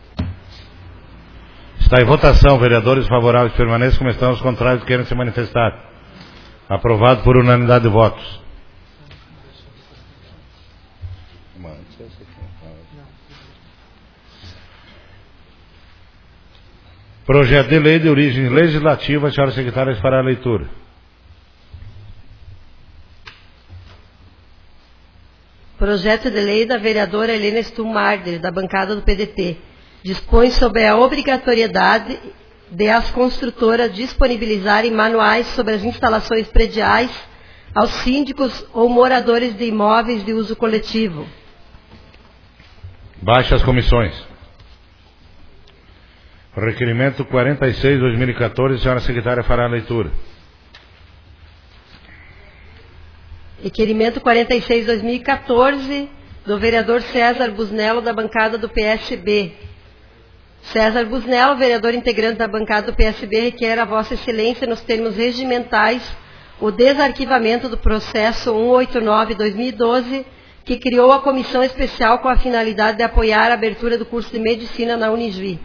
Está em votação. Vereadores favoráveis permaneçam como estão, os contrários querem se manifestar. Aprovado por unanimidade de votos. Projeto de lei de origem legislativa. A senhora secretária fará a leitura. Projeto de lei da vereadora Helena Stumarder, da bancada do P D T, dispõe sobre a obrigatoriedade de as construtoras disponibilizarem manuais sobre as instalações prediais aos síndicos ou moradores de imóveis de uso coletivo. Baixa as comissões. Requerimento quarenta e seis, dois mil e quatorze, a senhora secretária fará a leitura. Requerimento quarenta e seis, dois mil e quatorze, do vereador César Busnello, da bancada do P S B. César Busnello, vereador integrante da bancada do P S B, requer a Vossa Excelência, nos termos regimentais, o desarquivamento do processo cento e oitenta e nove, dois mil e doze, que criou a comissão especial com a finalidade de apoiar a abertura do curso de medicina na Unijuí.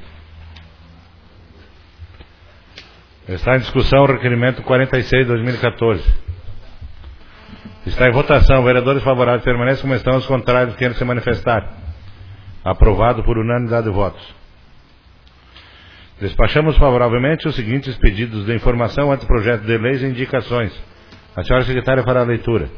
Está em discussão o requerimento quarenta e seis, dois mil e quatorze. Está em votação. Vereadores favoráveis permanecem como estão, os contrários querem se manifestar. Aprovado por unanimidade de votos. Despachamos favoravelmente os seguintes pedidos de informação, anteprojeto de leis e indicações. A senhora secretária fará a leitura.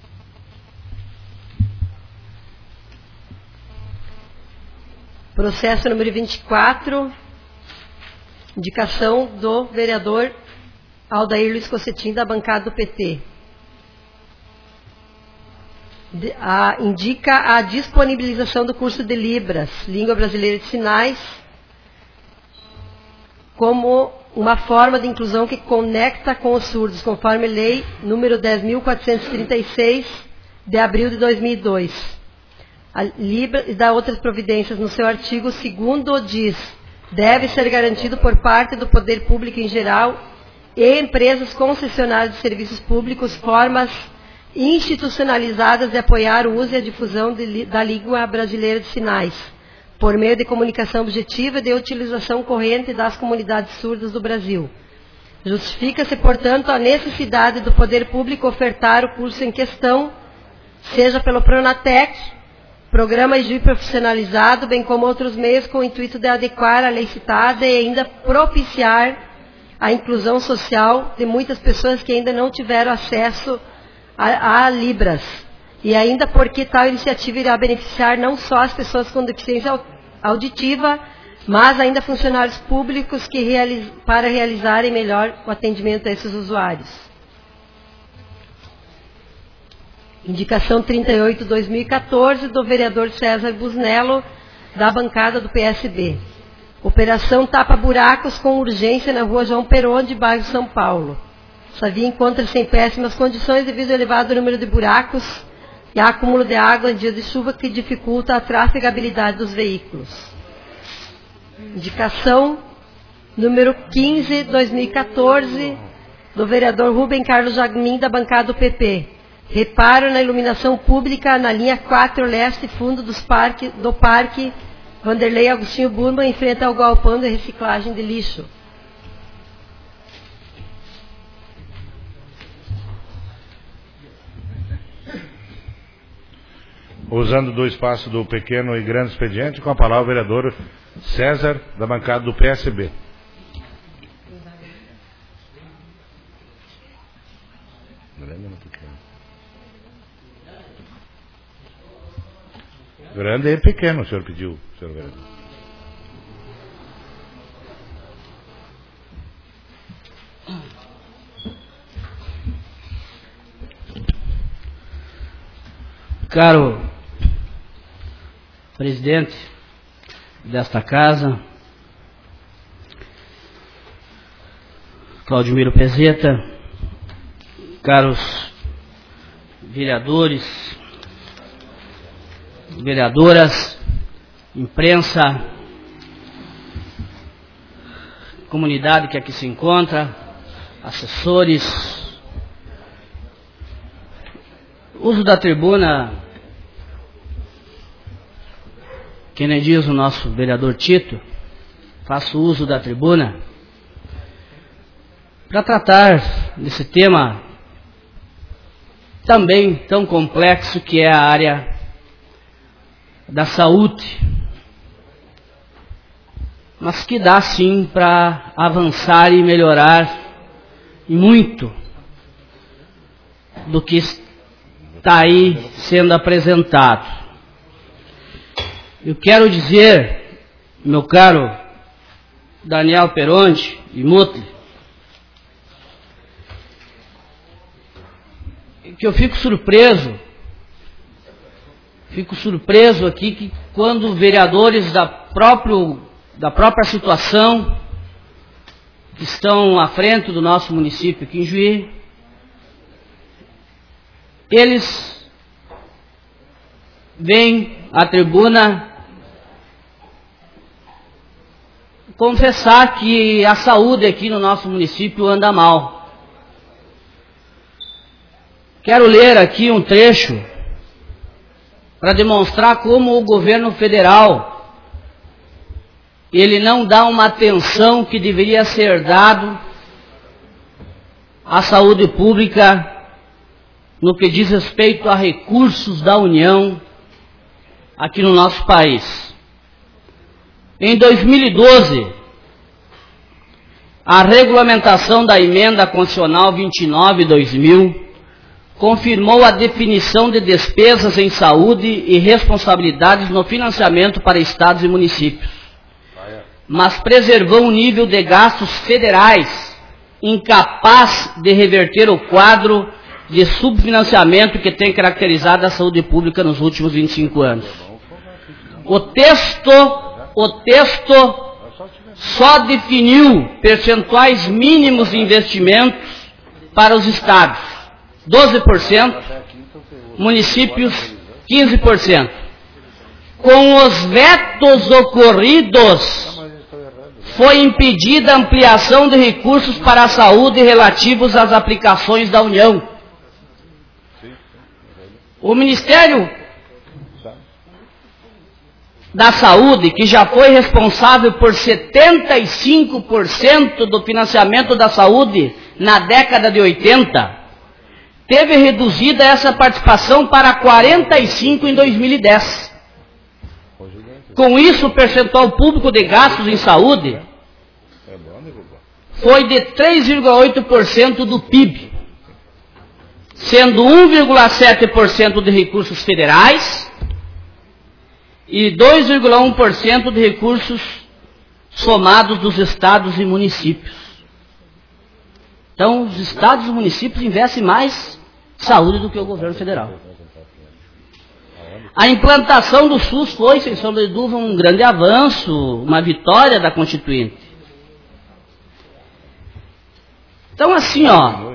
Processo número vinte e quatro, indicação do vereador Aldair Luiz Cossetin, da bancada do P T. De, a, indica a disponibilização do curso de Libras, Língua Brasileira de Sinais, como uma forma de inclusão que conecta com os surdos, conforme lei número dez mil quatrocentos e trinta e seis, de abril de dois mil e dois. A Libra e dá outras providências no seu artigo segundo diz: deve ser garantido por parte do poder público em geral e empresas concessionárias de serviços públicos formas institucionalizadas de apoiar o uso e a difusão de, da língua brasileira de sinais, por meio de comunicação objetiva e de utilização corrente das comunidades surdas do Brasil. Justifica-se, portanto, a necessidade do poder público ofertar o curso em questão, seja pelo Pronatec, Programa Ijuí Profissionalizado, bem como outros meios com o intuito de adequar a lei citada e ainda propiciar a inclusão social de muitas pessoas que ainda não tiveram acesso a, a Libras. E ainda porque tal iniciativa irá beneficiar não só as pessoas com deficiência auditiva, mas ainda funcionários públicos que realiz, para realizarem melhor o atendimento a esses usuários. Indicação trinta e oito, dois mil e quatorze, do vereador César Busnello, da bancada do P S B. Operação Tapa Buracos com urgência na rua João Peronde, bairro São Paulo. Essa via encontra-se em péssimas condições devido ao elevado número de buracos e há acúmulo de água em dias de chuva que dificulta a trafegabilidade dos veículos. Indicação Número quinze, dois mil e quatorze, do vereador Rubem Carlos Jagmin, da bancada do P P. Reparo na iluminação pública na linha quatro leste, fundo dos parque, do Parque Vanderlei Agostinho Burma, em frente ao galpão de reciclagem de lixo. Usando do espaço do pequeno e grande expediente, com a palavra o vereador César, da bancada do P S B. Grande e pequeno, o senhor pediu, senhor vereador. Caro presidente desta casa, Claudimiro Pezeta, caros vereadores, vereadoras, imprensa, comunidade que aqui se encontra, assessores, uso da tribuna, que nem diz o nosso vereador Tito, faço uso da tribuna para tratar desse tema também tão complexo que é a área da saúde, mas que dá sim para avançar e melhorar e muito do que está aí sendo apresentado. Eu quero dizer, meu caro Daniel Peronde e Mutli, que eu fico surpreso, fico surpreso aqui que quando vereadores da, próprio, da própria situação que estão à frente do nosso município aqui em Juí, eles vêm à tribuna confessar que a saúde aqui no nosso município anda mal. Quero ler aqui um trecho para demonstrar como o governo federal ele não dá uma atenção que deveria ser dado à saúde pública no que diz respeito a recursos da União aqui no nosso país. Em dois mil e doze, a regulamentação da emenda constitucional vinte e nove barra dois mil confirmou a definição de despesas em saúde e responsabilidades no financiamento para estados e municípios, mas preservou um nível de gastos federais incapaz de reverter o quadro de subfinanciamento que tem caracterizado a saúde pública nos últimos vinte e cinco anos. O texto, o texto só definiu percentuais mínimos de investimentos para os estados, doze por cento, municípios, quinze por cento. Com os vetos ocorridos, foi impedida a ampliação de recursos para a saúde relativos às aplicações da União. O Ministério da Saúde, que já foi responsável por setenta e cinco por cento do financiamento da saúde na década de oitenta, teve reduzida essa participação para quarenta e cinco por cento em dois mil e dez. Com isso, o percentual público de gastos em saúde foi de três vírgula oito por cento do P I B, sendo um vírgula sete por cento de recursos federais e dois vírgula um por cento de recursos somados dos estados e municípios. Então, os estados e municípios investem mais em saúde do que o governo federal. A implantação do SUS foi, sem sombra de dúvida, um grande avanço, uma vitória da Constituinte. Então, assim, ó,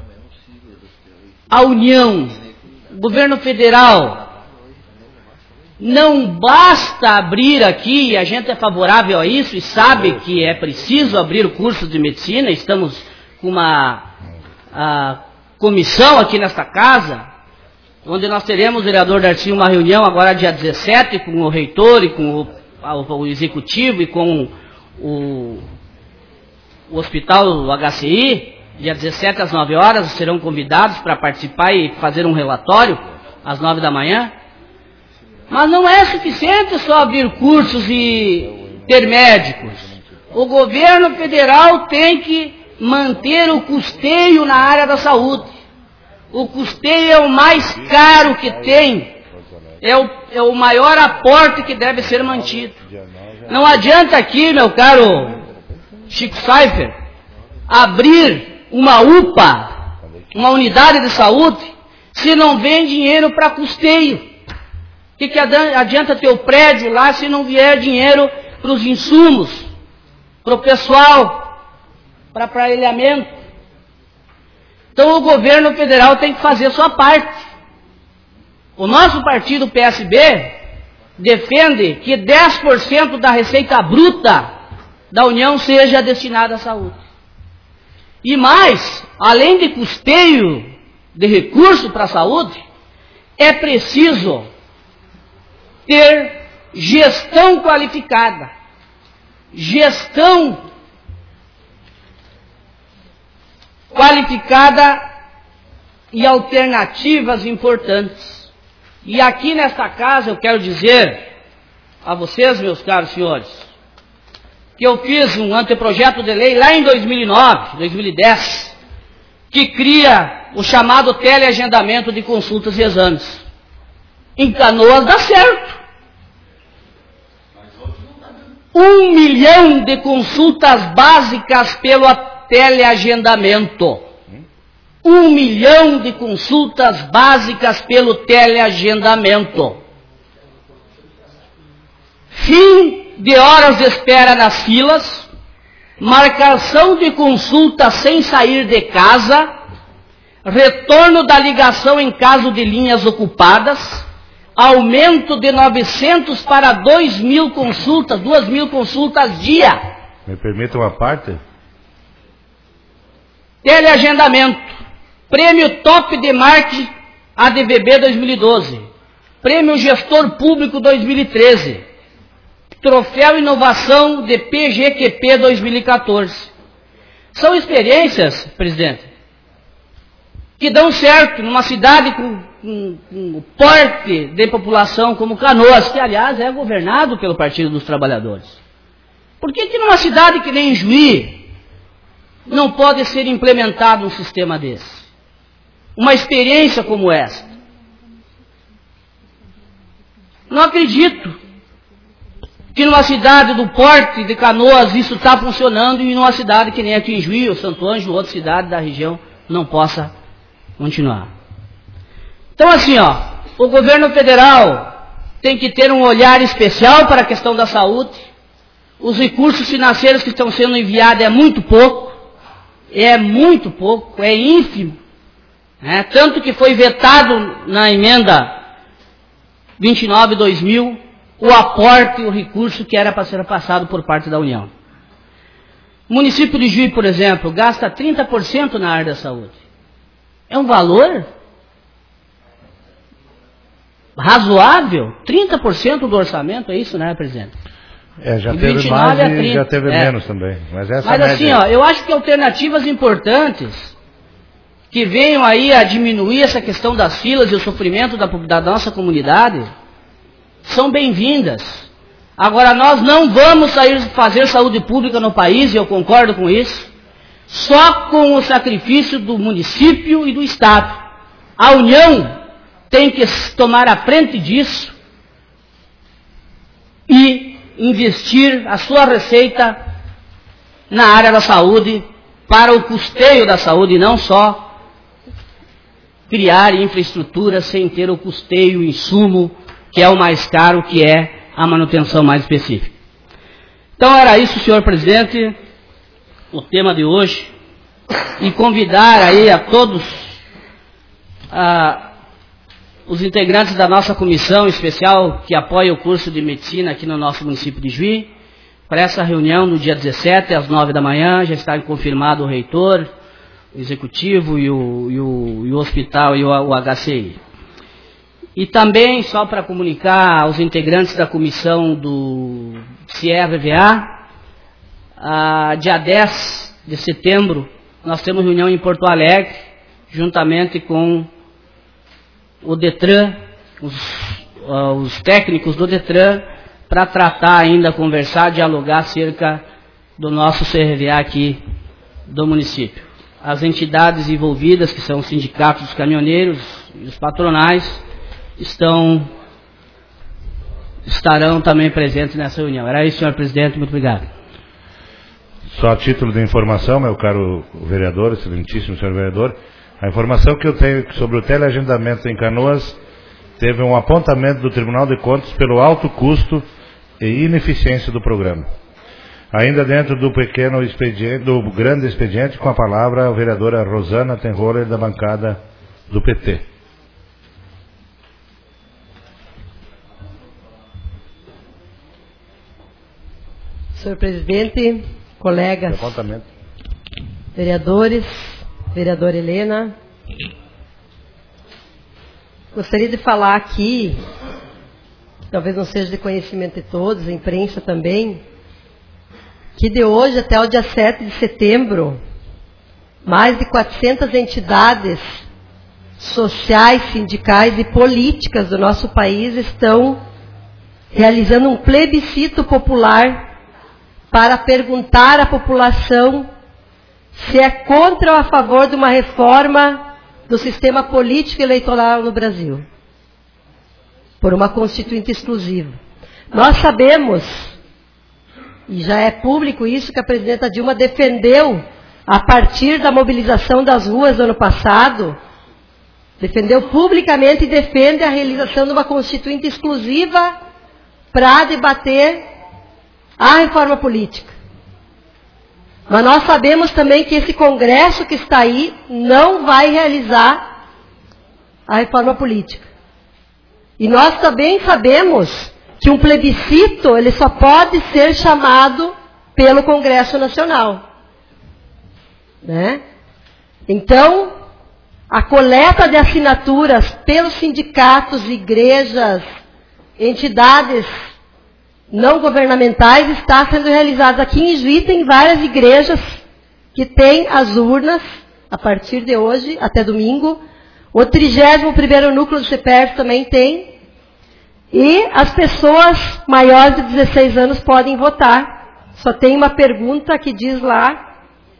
a União, o governo federal, Não basta abrir aqui, e a gente é favorável a isso e sabe que é preciso abrir o curso de medicina. Estamos com uma a, comissão aqui nesta casa, onde nós teremos, vereador Darcy, uma reunião agora dia dezessete com o reitor e com o, o, o executivo e com o, o hospital o H C I, dia dezessete às nove horas, serão convidados para participar e fazer um relatório às nove da manhã. Mas não é suficiente só abrir cursos e ter médicos. O governo federal tem que manter o custeio na área da saúde. O custeio é o mais caro que tem. É o, é o maior aporte que deve ser mantido. Não adianta aqui, meu caro Chico Seifer, abrir uma U P A, uma unidade de saúde, se não vem dinheiro para custeio. O que, que adianta ter o prédio lá se não vier dinheiro para os insumos, para o pessoal, para aparelhamento? Então o governo federal tem que fazer a sua parte. O nosso partido P S B defende que dez por cento da receita bruta da União seja destinada à saúde. E mais, além de custeio de recurso para a saúde, é preciso ter gestão qualificada, gestão qualificada e alternativas importantes. E aqui nesta casa eu quero dizer a vocês, meus caros senhores, que eu fiz um anteprojeto de lei lá em dois mil e nove, dois mil e dez, que cria o chamado teleagendamento de consultas e exames. Em Canoas dá certo. Um milhão de consultas básicas pelo teleagendamento. Um milhão de consultas básicas pelo teleagendamento. Fim de horas de espera nas filas. Marcação de consulta sem sair de casa. Retorno da ligação em caso de linhas ocupadas. Aumento de novecentos para dois mil consultas, duas mil consultas dia. Me permita uma parte? Teleagendamento. Prêmio Top de Marketing A D V B dois mil e doze. Prêmio Gestor Público dois mil e treze. Troféu Inovação de P G Q P dois mil e quatorze. São experiências, presidente, que dão certo numa cidade com, com, com porte de população como Canoas, que aliás é governado pelo Partido dos Trabalhadores. Por que que numa cidade que nem Juí não pode ser implementado um sistema desse? Uma experiência como essa? Não acredito que numa cidade do porte de Canoas isso está funcionando e numa cidade que nem aqui em Juí, ou Santo Ângelo, outra cidade da região, não possa continuar. Então assim, ó, o governo federal tem que ter um olhar especial para a questão da saúde. Os recursos financeiros que estão sendo enviados é muito pouco, é muito pouco, é ínfimo, né? Tanto que foi vetado na emenda vinte e nove dois mil o aporte, o recurso que era para ser passado por parte da União. O município de Juí, por exemplo, gasta trinta por cento na área da saúde. É um valor razoável? trinta por cento do orçamento, é isso, né, presidente? É, já teve mais e já teve é. menos também. Mas, essa mas assim, ó, eu acho que alternativas importantes que venham aí a diminuir essa questão das filas e o sofrimento da, da nossa comunidade são bem-vindas. Agora, nós não vamos sair fazer saúde pública no país, e eu concordo com isso, só com o sacrifício do município e do Estado. A União tem que tomar a frente disso e investir a sua receita na área da saúde para o custeio da saúde, e não só criar infraestrutura sem ter o custeio, o insumo, que é o mais caro, que é a manutenção mais específica. Então era isso, senhor presidente, o tema de hoje, e convidar aí a todos a os integrantes da nossa comissão especial que apoia o curso de medicina aqui no nosso município de Juí, para essa reunião no dia dezessete, às nove da manhã, já está confirmado o reitor, o executivo e o, e o, e o hospital e o, o H C I. E também, só para comunicar aos integrantes da comissão do C I R V A, a, dia dez de setembro, nós temos reunião em Porto Alegre, juntamente com o DETRAN, os, uh, os técnicos do DETRAN, para tratar ainda, conversar, dialogar acerca do nosso C R V A aqui do município. As entidades envolvidas, que são os sindicatos dos caminhoneiros e os patronais, estão, estarão também presentes nessa reunião. Era isso, senhor presidente, muito obrigado. Só a título de informação, meu caro vereador, excelentíssimo senhor vereador, a informação que eu tenho sobre o teleagendamento em Canoas teve um apontamento do Tribunal de Contas pelo alto custo e ineficiência do programa. Ainda dentro do pequeno expediente, do grande expediente, com a palavra a vereadora Rosana Tenroller, da bancada do P T. Senhor presidente, colegas, vereadores, vereadora Helena, gostaria de falar aqui, talvez não seja de conhecimento de todos, a imprensa também, que de hoje até o dia sete de setembro, mais de quatrocentas entidades sociais, sindicais e políticas do nosso país estão realizando um plebiscito popular para perguntar à população se é contra ou a favor de uma reforma do sistema político e eleitoral no Brasil, por uma constituinte exclusiva. Nós sabemos, e já é público isso, que a presidenta Dilma defendeu, a partir da mobilização das ruas do ano passado, defendeu publicamente e defende a realização de uma constituinte exclusiva para debater a reforma política. Mas nós sabemos também que esse Congresso que está aí não vai realizar a reforma política. E nós também sabemos que um plebiscito ele só pode ser chamado pelo Congresso Nacional, né? Então, a coleta de assinaturas pelos sindicatos, igrejas, entidades não governamentais está sendo realizada aqui em Juí. Tem várias igrejas que têm as urnas a partir de hoje até domingo. O trigésimo primeiro núcleo do C P F também tem. E as pessoas maiores de dezesseis anos podem votar. Só tem uma pergunta que diz lá,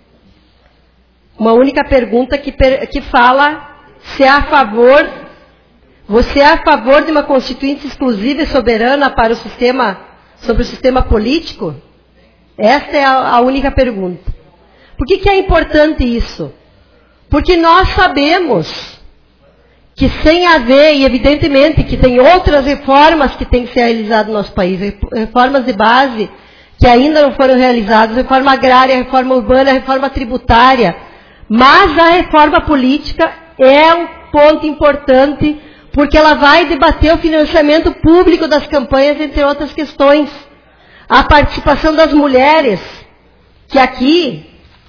uma única pergunta que, que fala se é a favor, você é a favor de uma constituinte exclusiva e soberana para o sistema, sobre o sistema político? Esta é a, a única pergunta. Por que que é importante isso? Porque nós sabemos que sem haver, e evidentemente que tem outras reformas que têm que ser realizadas no nosso país, reformas de base que ainda não foram realizadas, reforma agrária, reforma urbana, reforma tributária, mas a reforma política é um ponto importante, porque ela vai debater o financiamento público das campanhas, entre outras questões. A participação das mulheres, que aqui,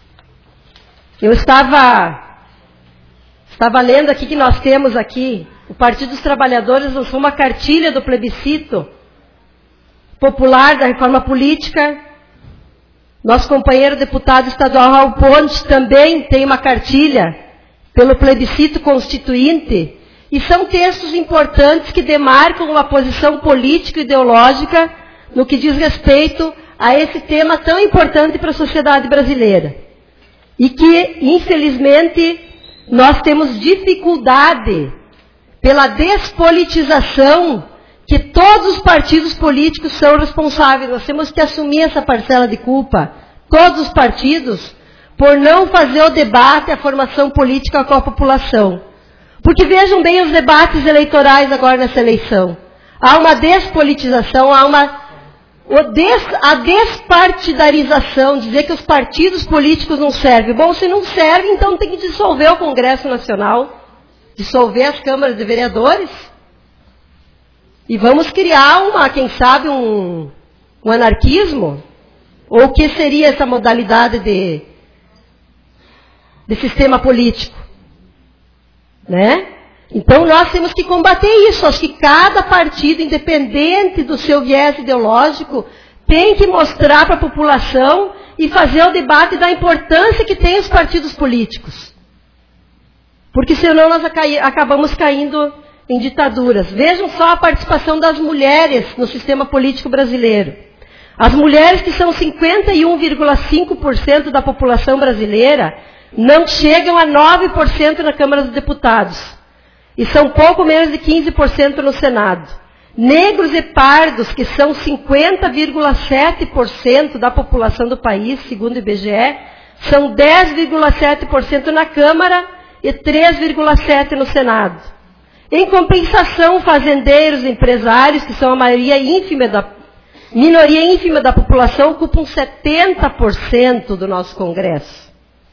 eu estava, estava lendo aqui que nós temos aqui, o Partido dos Trabalhadores lançou uma cartilha do plebiscito popular da reforma política. Nosso companheiro deputado estadual Raul Ponte também tem uma cartilha pelo plebiscito constituinte. E são textos importantes que demarcam uma posição política e ideológica no que diz respeito a esse tema tão importante para a sociedade brasileira. E que, infelizmente, nós temos dificuldade pela despolitização que todos os partidos políticos são responsáveis. Nós temos que assumir essa parcela de culpa, todos os partidos, por não fazer o debate, a formação política com a população. Porque vejam bem os debates eleitorais agora nessa eleição. Há uma despolitização, há uma o des, a despartidarização, dizer que os partidos políticos não servem. Bom, se não servem, então tem que dissolver o Congresso Nacional. dissolver as câmaras de vereadores e vamos criar uma, quem sabe, um, um anarquismo? Ou o que seria essa modalidade de, de sistema político? Né? Então nós temos que combater isso. Acho que cada partido, independente do seu viés ideológico, tem que mostrar para a população e fazer o debate da importância que tem os partidos políticos. Porque senão nós acabamos caindo em ditaduras. Vejam só a participação das mulheres no sistema político brasileiro. As mulheres, que são cinquenta e um vírgula cinco por cento da população brasileira, não chegam a nove por cento na Câmara dos Deputados. E são pouco menos de quinze por cento no Senado. Negros e pardos, que são cinquenta vírgula sete por cento da população do país, segundo o I B G E, são dez vírgula sete por cento na Câmara e três vírgula sete por cento no Senado. Em compensação, fazendeiros e empresários, que são a maioria ínfima da, minoria ínfima da população, ocupam setenta por cento do nosso Congresso.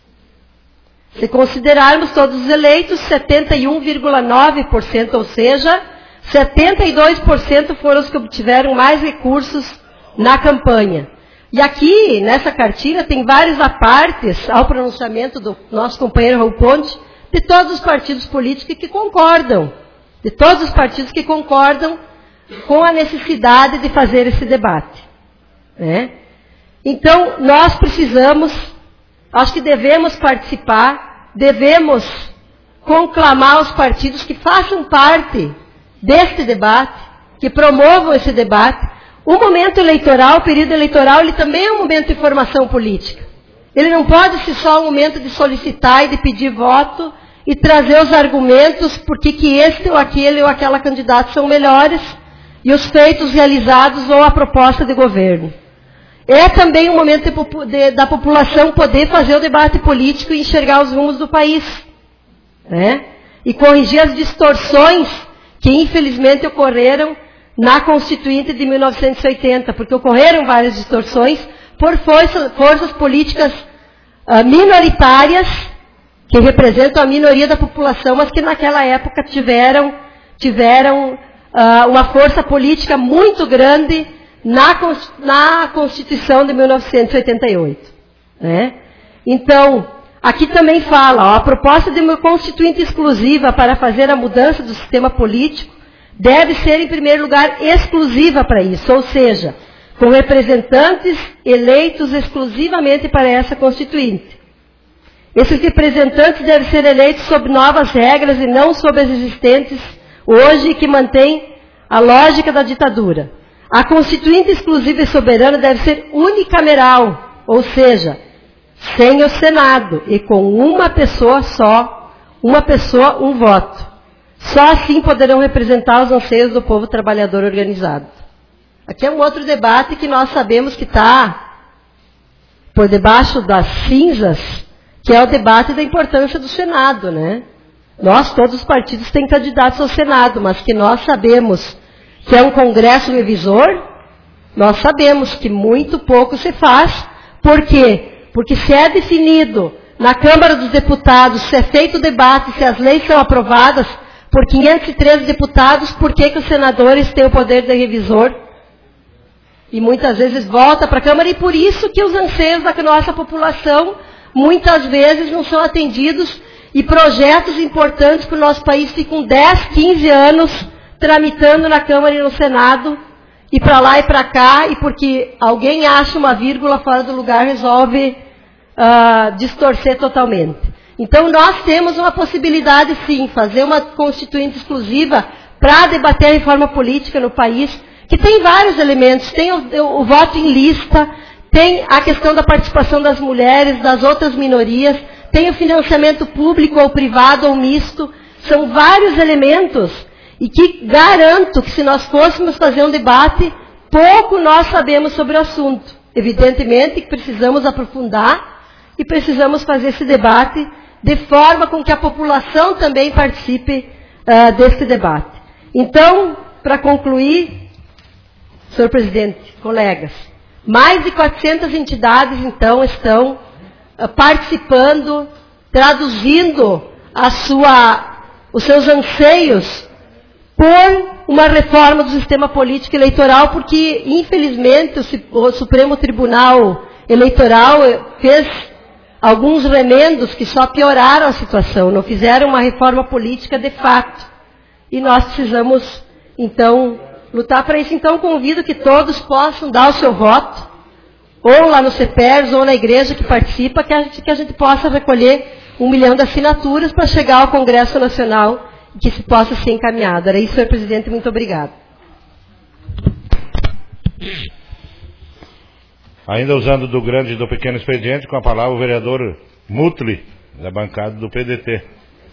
Se considerarmos todos os eleitos, setenta e um vírgula nove por cento, ou seja, setenta e dois por cento foram os que obtiveram mais recursos na campanha. E aqui, nessa cartilha, tem vários apartes ao pronunciamento do nosso companheiro Raul Conde, de todos os partidos políticos que concordam, de todos os partidos que concordam com a necessidade de fazer esse debate. Né? Então, nós precisamos, acho que devemos participar, devemos conclamar os partidos que façam parte deste debate, que promovam esse debate. O momento eleitoral, o período eleitoral, ele também é um momento de formação política. Ele não pode ser só um momento de solicitar e de pedir voto e trazer os argumentos porque que este ou aquele ou aquela candidato são melhores e os feitos realizados ou a proposta de governo. É também um momento de, de, da população poder fazer o debate político e enxergar os rumos do país. Né? E corrigir as distorções que infelizmente ocorreram na Constituinte de mil novecentos e oitenta, porque ocorreram várias distorções por força, forças políticas uh, minoritárias, que representam a minoria da população, mas que naquela época tiveram, tiveram uh, uma força política muito grande na, na Constituição de mil novecentos e oitenta e oito. Né? Então, aqui também fala, ó, a proposta de uma Constituinte exclusiva para fazer a mudança do sistema político deve ser, em primeiro lugar, exclusiva para isso, ou seja, com representantes eleitos exclusivamente para essa Constituinte. Esses representantes devem ser eleitos sob novas regras e não sob as existentes hoje, que mantém a lógica da ditadura. A Constituinte exclusiva e soberana deve ser unicameral, ou seja, sem o Senado e com uma pessoa só, uma pessoa, um voto. Só assim poderão representar os anseios do povo trabalhador organizado. Aqui é um outro debate que nós sabemos que está por debaixo das cinzas, que é o debate da importância do Senado, né? Nós, todos os partidos, têm candidatos ao Senado, mas que nós sabemos que é um Congresso revisor, nós sabemos que muito pouco se faz. Por quê? Porque se é definido na Câmara dos Deputados, se é feito o debate, se as leis são aprovadas por quinhentos e treze deputados, por que que os senadores têm o poder de revisor? E muitas vezes volta para a Câmara, e por isso que os anseios da nossa população muitas vezes não são atendidos, e projetos importantes para o nosso país ficam dez, quinze anos tramitando na Câmara e no Senado, e para lá e para cá, e porque alguém acha uma vírgula fora do lugar, resolve uh, distorcer totalmente. Então nós temos uma possibilidade sim, fazer uma Constituinte exclusiva para debater a reforma política no país, que tem vários elementos, tem o, o, o voto em lista, tem a questão da participação das mulheres, das outras minorias, tem o financiamento público ou privado ou misto, são vários elementos, e que garanto que se nós fôssemos fazer um debate, pouco nós sabemos sobre o assunto. Evidentemente que precisamos aprofundar e precisamos fazer esse debate de forma com que a população também participe uh, desse debate. Então, para concluir, senhor presidente, colegas, mais de quatrocentas entidades, então, estão uh, participando, traduzindo a sua os seus anseios por uma reforma do sistema político eleitoral, porque, infelizmente, o Supremo Tribunal Eleitoral fez alguns remendos que só pioraram a situação, não fizeram uma reforma política de fato. E nós precisamos, então, lutar para isso. Então, convido que todos possam dar o seu voto, ou lá no CEPERS, ou na igreja que participa, que a gente, que a gente possa recolher um milhão de assinaturas para chegar ao Congresso Nacional e que se possa ser encaminhado. Era isso, senhor presidente. Muito obrigado. Ainda usando do grande e do pequeno expediente, com a palavra o vereador Mutli, da bancada do P D T.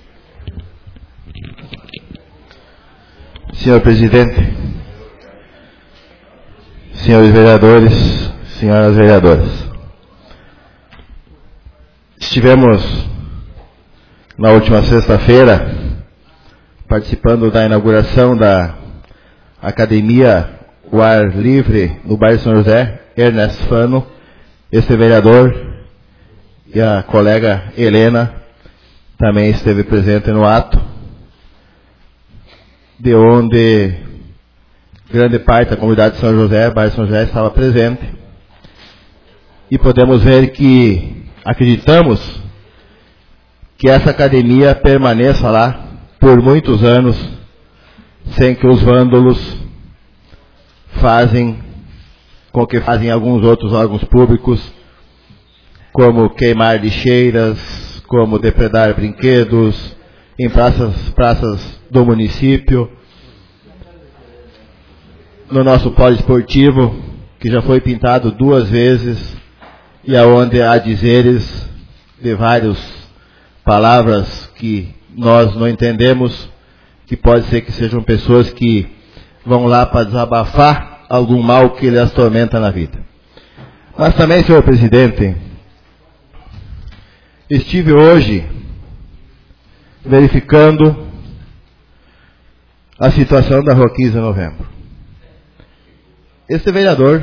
Senhor presidente, senhores vereadores, senhoras vereadoras, estivemos na última sexta-feira participando da inauguração da Academia O Ar Livre no bairro São José. Ernest Fano, este vereador e a colega Helena também esteve presente no ato, de onde grande parte da comunidade de São José, bairro São José, estava presente. E podemos ver que acreditamos que essa academia permaneça lá por muitos anos, sem que os vândalos fazem com que fazem alguns outros órgãos públicos, como queimar lixeiras, como depredar brinquedos em praças, praças do município, no nosso polo esportivo, que já foi pintado duas vezes, e aonde há dizeres de várias palavras que nós não entendemos, que pode ser que sejam pessoas que vão lá para desabafar algum mal que lhe as tormenta na vida. Mas também, senhor presidente, estive hoje verificando a situação da Rua quinze de novembro. Este vereador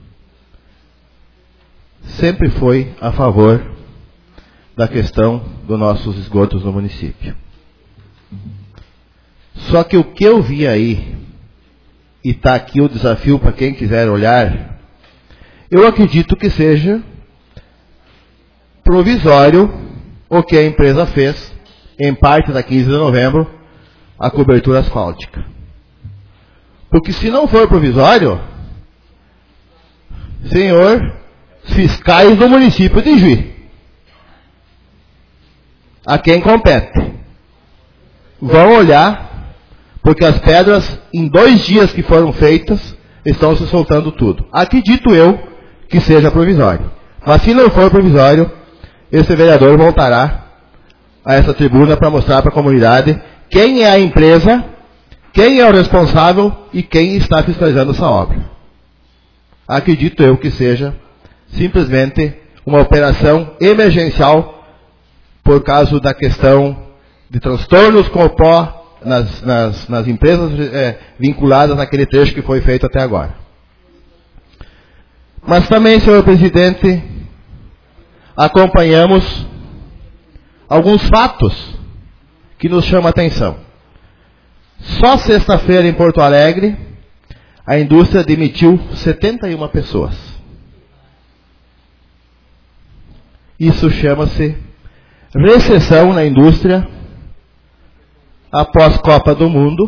sempre foi a favor da questão dos nossos esgotos no município. Só que o que eu vi aí, e está aqui o desafio para quem quiser olhar, eu acredito que seja provisório o que a empresa fez, em parte da quinze de novembro, a cobertura asfáltica. Porque se não for provisório, senhor, fiscais do município de Juí, a quem compete, vão olhar, porque as pedras, em dois dias que foram feitas, estão se soltando tudo. Acredito eu que seja provisório. Mas se não for provisório, esse vereador voltará a essa tribuna para mostrar para a comunidade quem é a empresa, quem é o responsável e quem está fiscalizando essa obra. Acredito eu que seja simplesmente uma operação emergencial por causa da questão de transtornos com o pó Nas, nas, nas empresas é, vinculadas naquele trecho que foi feito até agora. Mas também, senhor presidente, acompanhamos alguns fatos que nos chamam a atenção. Só sexta-feira em Porto Alegre, a indústria demitiu setenta e uma pessoas. Isso chama-se recessão na indústria após Copa do Mundo,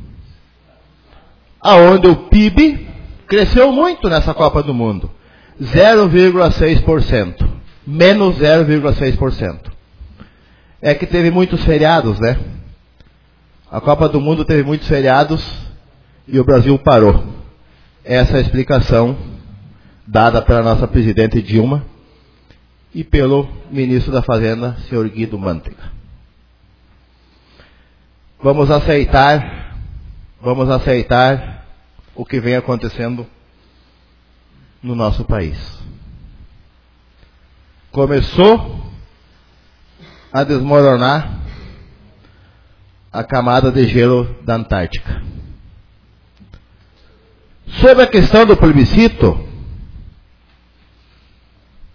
aonde o P I B cresceu muito nessa Copa do Mundo, zero vírgula seis por cento, menos zero vírgula seis por cento. É que teve muitos feriados, né? A Copa do Mundo teve muitos feriados e o Brasil parou. Essa é a explicação dada pela nossa presidente Dilma e pelo ministro da Fazenda, senhor Guido Mantega. Vamos aceitar, vamos aceitar o que vem acontecendo no nosso país. Começou a desmoronar a camada de gelo da Antártica. Sobre a questão do plebiscito,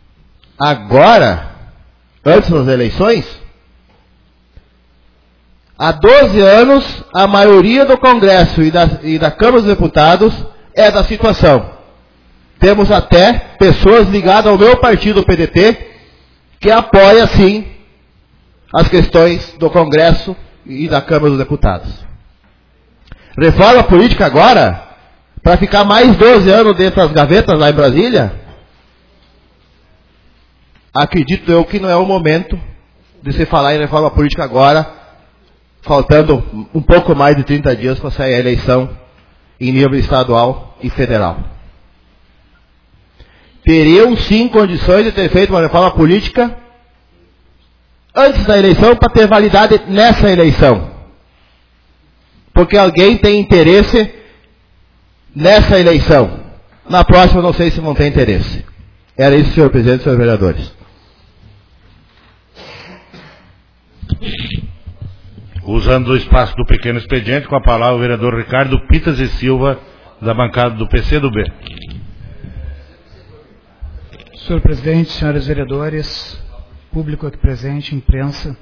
agora, antes das eleições, Há doze anos, a maioria do Congresso e da, e da Câmara dos Deputados é da situação. Temos até pessoas ligadas ao meu partido, o P D T, que apoia, sim, as questões do Congresso e da Câmara dos Deputados. Reforma política agora, para ficar mais doze anos dentro das gavetas lá em Brasília, acredito eu que não é o momento de se falar em reforma política agora, faltando um pouco mais de trinta dias para sair a eleição em nível estadual e federal. Teriam sim condições de ter feito uma reforma política antes da eleição para ter validade nessa eleição. Porque alguém tem interesse nessa eleição. Na próxima não sei se não tem interesse. Era isso, senhor presidente e senhores vereadores. Usando o espaço do pequeno expediente, com a palavra o vereador Ricardo Pitas e Silva, da bancada do P C do B. Senhor presidente, senhores vereadores, público aqui presente, imprensa,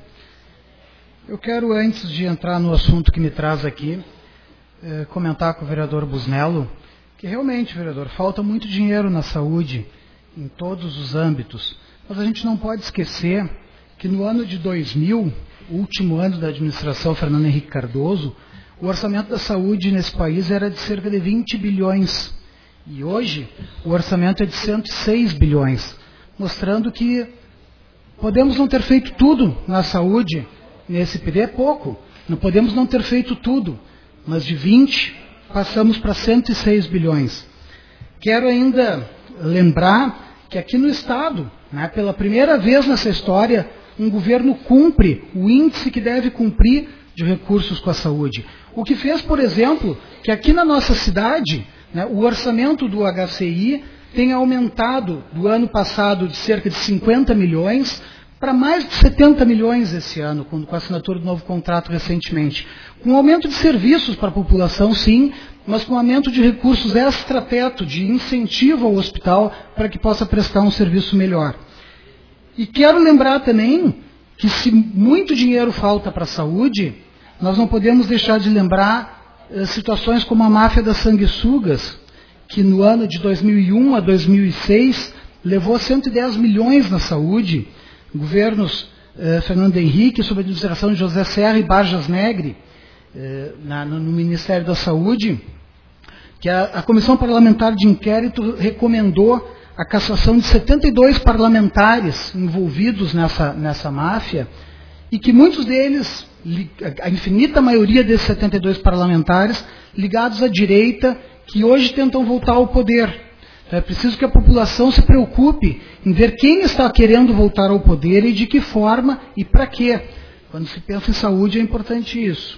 eu quero, antes de entrar no assunto que me traz aqui, eh, comentar com o vereador Busnello, que realmente, vereador, falta muito dinheiro na saúde, em todos os âmbitos, mas a gente não pode esquecer que no ano de dois mil, o último ano da administração Fernando Henrique Cardoso, o orçamento da saúde nesse país era de cerca de vinte bilhões. E hoje, o orçamento é de cento e seis bilhões, mostrando que podemos não ter feito tudo na saúde nesse período, é pouco. Não podemos não ter feito tudo, mas de vinte passamos para cento e seis bilhões. Quero ainda lembrar que aqui no Estado, né, pela primeira vez nessa história, um governo cumpre o índice que deve cumprir de recursos com a saúde. O que fez, por exemplo, que aqui na nossa cidade, né, o orçamento do H C I tem aumentado do ano passado de cerca de cinquenta milhões para mais de setenta milhões esse ano, com a assinatura do novo contrato recentemente. Com aumento de serviços para a população, sim, mas com aumento de recursos extra-teto, de incentivo ao hospital para que possa prestar um serviço melhor. E quero lembrar também que se muito dinheiro falta para a saúde, nós não podemos deixar de lembrar eh, situações como a máfia das sanguessugas, que no ano de dois mil e um a dois mil e seis levou cento e dez milhões na saúde, governos eh, Fernando Henrique, sob a administração de José Serra e Barjas Negre, eh, na, no, no Ministério da Saúde, que a, a Comissão Parlamentar de Inquérito recomendou a cassação de setenta e dois parlamentares envolvidos nessa, nessa máfia, e que muitos deles, a infinita maioria desses setenta e dois parlamentares, ligados à direita, que hoje tentam voltar ao poder. Então é preciso que a população se preocupe em ver quem está querendo voltar ao poder e de que forma e para quê. Quando se pensa em saúde é importante isso.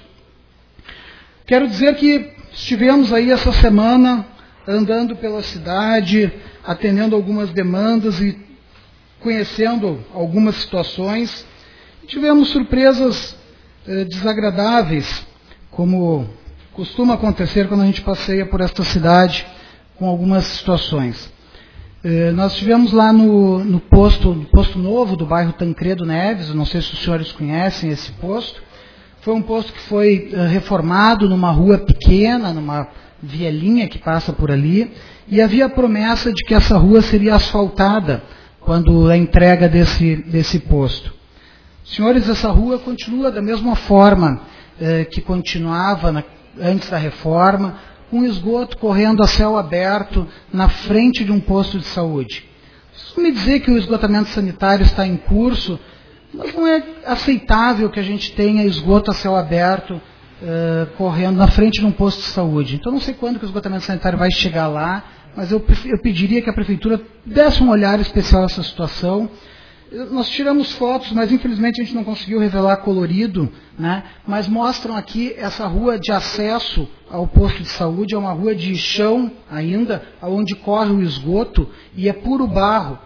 Quero dizer que estivemos aí essa semana andando pela cidade, atendendo algumas demandas e conhecendo algumas situações. Tivemos surpresas eh, desagradáveis, como costuma acontecer quando a gente passeia por esta cidade com algumas situações. Eh, nós estivemos lá no, no posto, no posto novo do bairro Tancredo Neves, eu não sei se os senhores conhecem esse posto. Foi um posto que foi eh, reformado numa rua pequena, numa vielinha que passa por ali, e havia a promessa de que essa rua seria asfaltada quando a entrega desse, desse posto. Senhores, essa rua continua da mesma forma eh, que continuava na, antes da reforma, com esgoto correndo a céu aberto na frente de um posto de saúde. Isso me dizer que o esgotamento sanitário está em curso, mas não é aceitável que a gente tenha esgoto a céu aberto Uh, correndo na frente de um posto de saúde. Então não sei quando que o esgotamento sanitário vai chegar lá, mas eu, eu pediria que a Prefeitura desse um olhar especial a essa situação. Nós tiramos fotos, mas infelizmente a gente não conseguiu revelar colorido, né? Mas mostram aqui essa rua de acesso ao posto de saúde, é uma rua de chão ainda, onde corre o esgoto, e é puro barro.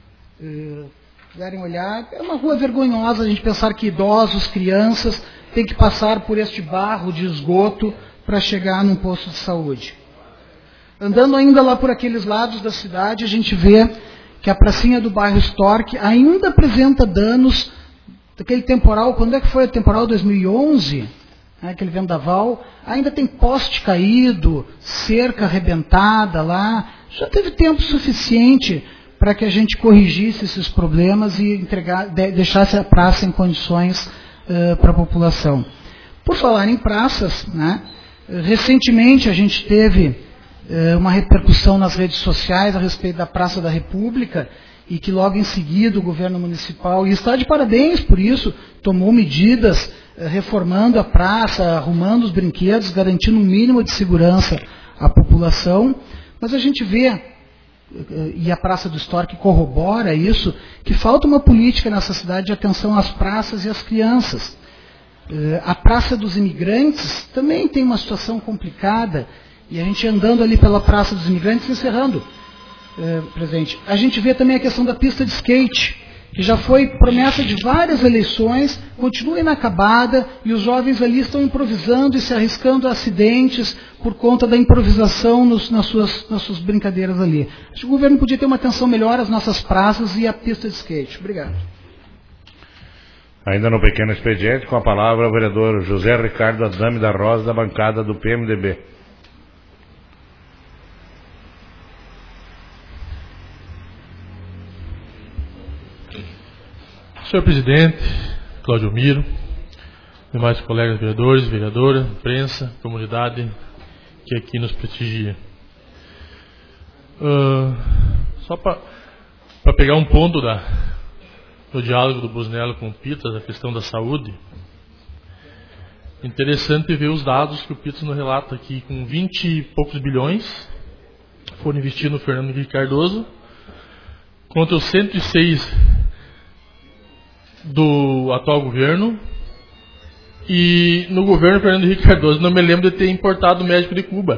Uh, se quiserem olhar, é uma rua vergonhosa a gente pensar que idosos, crianças, tem que passar por este barro de esgoto para chegar num posto de saúde. Andando ainda lá por aqueles lados da cidade, a gente vê que a pracinha do bairro Stork ainda apresenta danos daquele temporal, quando é que foi o temporal dois mil e onze? Né, aquele vendaval, ainda tem poste caído, cerca arrebentada lá, já teve tempo suficiente para que a gente corrigisse esses problemas e entregar, de, deixasse a praça em condições uh, para a população. Por falar em praças, né, recentemente a gente teve uh, uma repercussão nas redes sociais a respeito da Praça da República, e que logo em seguida o governo municipal, e está de parabéns por isso, tomou medidas uh, reformando a praça, arrumando os brinquedos, garantindo um mínimo de segurança à população, mas a gente vê, e a Praça do Storck corrobora isso, que falta uma política nessa cidade de atenção às praças e às crianças. A Praça dos Imigrantes também tem uma situação complicada, e a gente andando ali pela Praça dos Imigrantes, encerrando, presidente, a gente vê também a questão da pista de skate, que já foi promessa de várias eleições, continua inacabada, e os jovens ali estão improvisando e se arriscando a acidentes por conta da improvisação nos, nas, suas, nas suas brincadeiras ali. Acho que o governo podia ter uma atenção melhor às nossas praças e à pista de skate. Obrigado. Ainda no pequeno expediente, com a palavra o vereador José Ricardo Adame da Rosa, da bancada do P M D B. Senhor presidente, Cláudio Miro, demais colegas vereadores, vereadora, imprensa, comunidade que aqui nos prestigia. Uh, só para pegar um ponto da, do diálogo do Busnello com o Pitas, a questão da saúde, interessante ver os dados que o Pitas nos relata aqui, com vinte e poucos bilhões foram investidos no Fernando Henrique Cardoso, contra os cento e seis do atual governo, e no governo Fernando Henrique Cardoso não me lembro de ter importado médico de Cuba.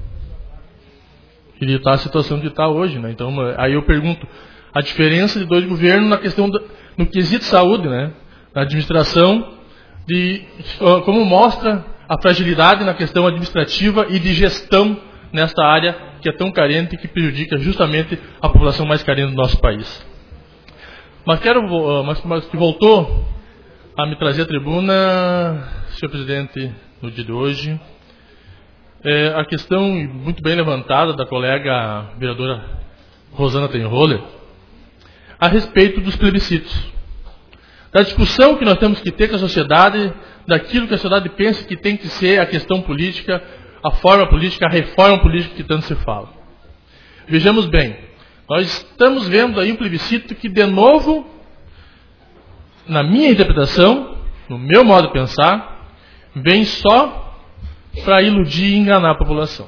Ele está a situação que está hoje, né? Então, aí eu pergunto, a diferença de dois governos na questão da, no quesito saúde, né? Na administração, de como mostra a fragilidade na questão administrativa e de gestão nesta área que é tão carente e que prejudica justamente a população mais carente do nosso país. Mas quero, mas, mas que voltou a me trazer à tribuna, senhor presidente, no dia de hoje, é a questão muito bem levantada da colega vereadora Rosana Tenroller a respeito dos plebiscitos, da discussão que nós temos que ter com a sociedade, daquilo que a sociedade pensa que tem que ser a questão política, a forma política, a reforma política que tanto se fala. Vejamos bem, nós estamos vendo aí um plebiscito que, de novo, na minha interpretação, no meu modo de pensar, vem só para iludir e enganar a população.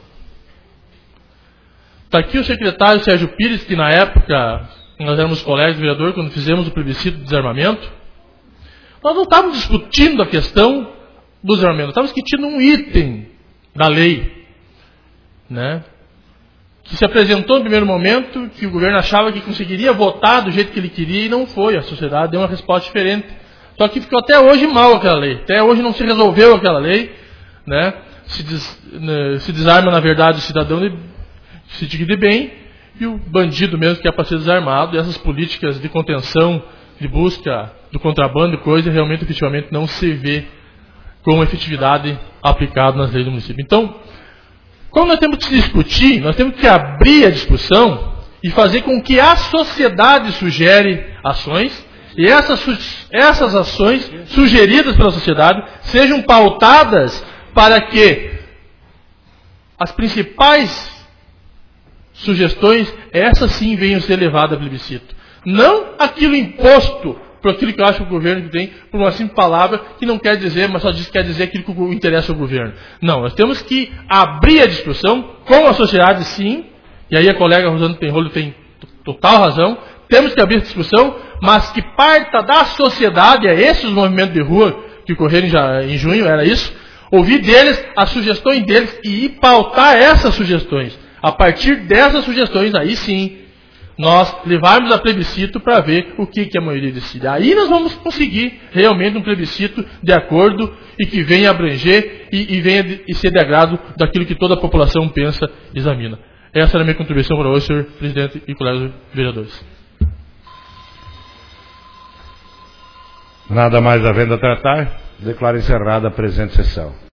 Está aqui o secretário Sérgio Pires, que na época, nós éramos colegas do vereador, quando fizemos o plebiscito de desarmamento, nós não estávamos discutindo a questão do desarmamento, nós estávamos discutindo um item da lei, né? Que se apresentou no primeiro momento, que o governo achava que conseguiria votar do jeito que ele queria e não foi. A sociedade deu uma resposta diferente. Só que ficou até hoje mal aquela lei. Até hoje não se resolveu aquela lei, né? Se, des, né, se desarma, na verdade, o cidadão de, se diga de bem e o bandido mesmo que é para ser desarmado. E essas políticas de contenção, de busca do contrabando e coisa, realmente, efetivamente, não se vê com efetividade aplicado nas leis do município. Então, como nós temos que discutir, nós temos que abrir a discussão e fazer com que a sociedade sugere ações, e essas, essas ações sugeridas pela sociedade sejam pautadas para que as principais sugestões, essas sim venham ser levadas a plebiscito. Não aquilo imposto por aquilo que eu acho que o governo tem, por uma simples palavra, que não quer dizer, mas só diz que quer dizer aquilo que interessa ao governo. Não, nós temos que abrir a discussão com a sociedade, sim, e aí a colega Rosana Tenroller tem total razão, temos que abrir a discussão, mas que parta da sociedade, é esses os movimentos de rua que ocorreram já em junho, era isso, ouvir deles as sugestões deles e pautar essas sugestões. A partir dessas sugestões, aí sim, nós levarmos a plebiscito para ver o que, que a maioria decide. Aí nós vamos conseguir realmente um plebiscito de acordo e que venha abranger e, e venha de, e ser de agrado daquilo que toda a população pensa e examina. Essa era a minha contribuição para hoje, senhor presidente e colegas vereadores. Nada mais havendo a tratar, declaro encerrada a presente sessão.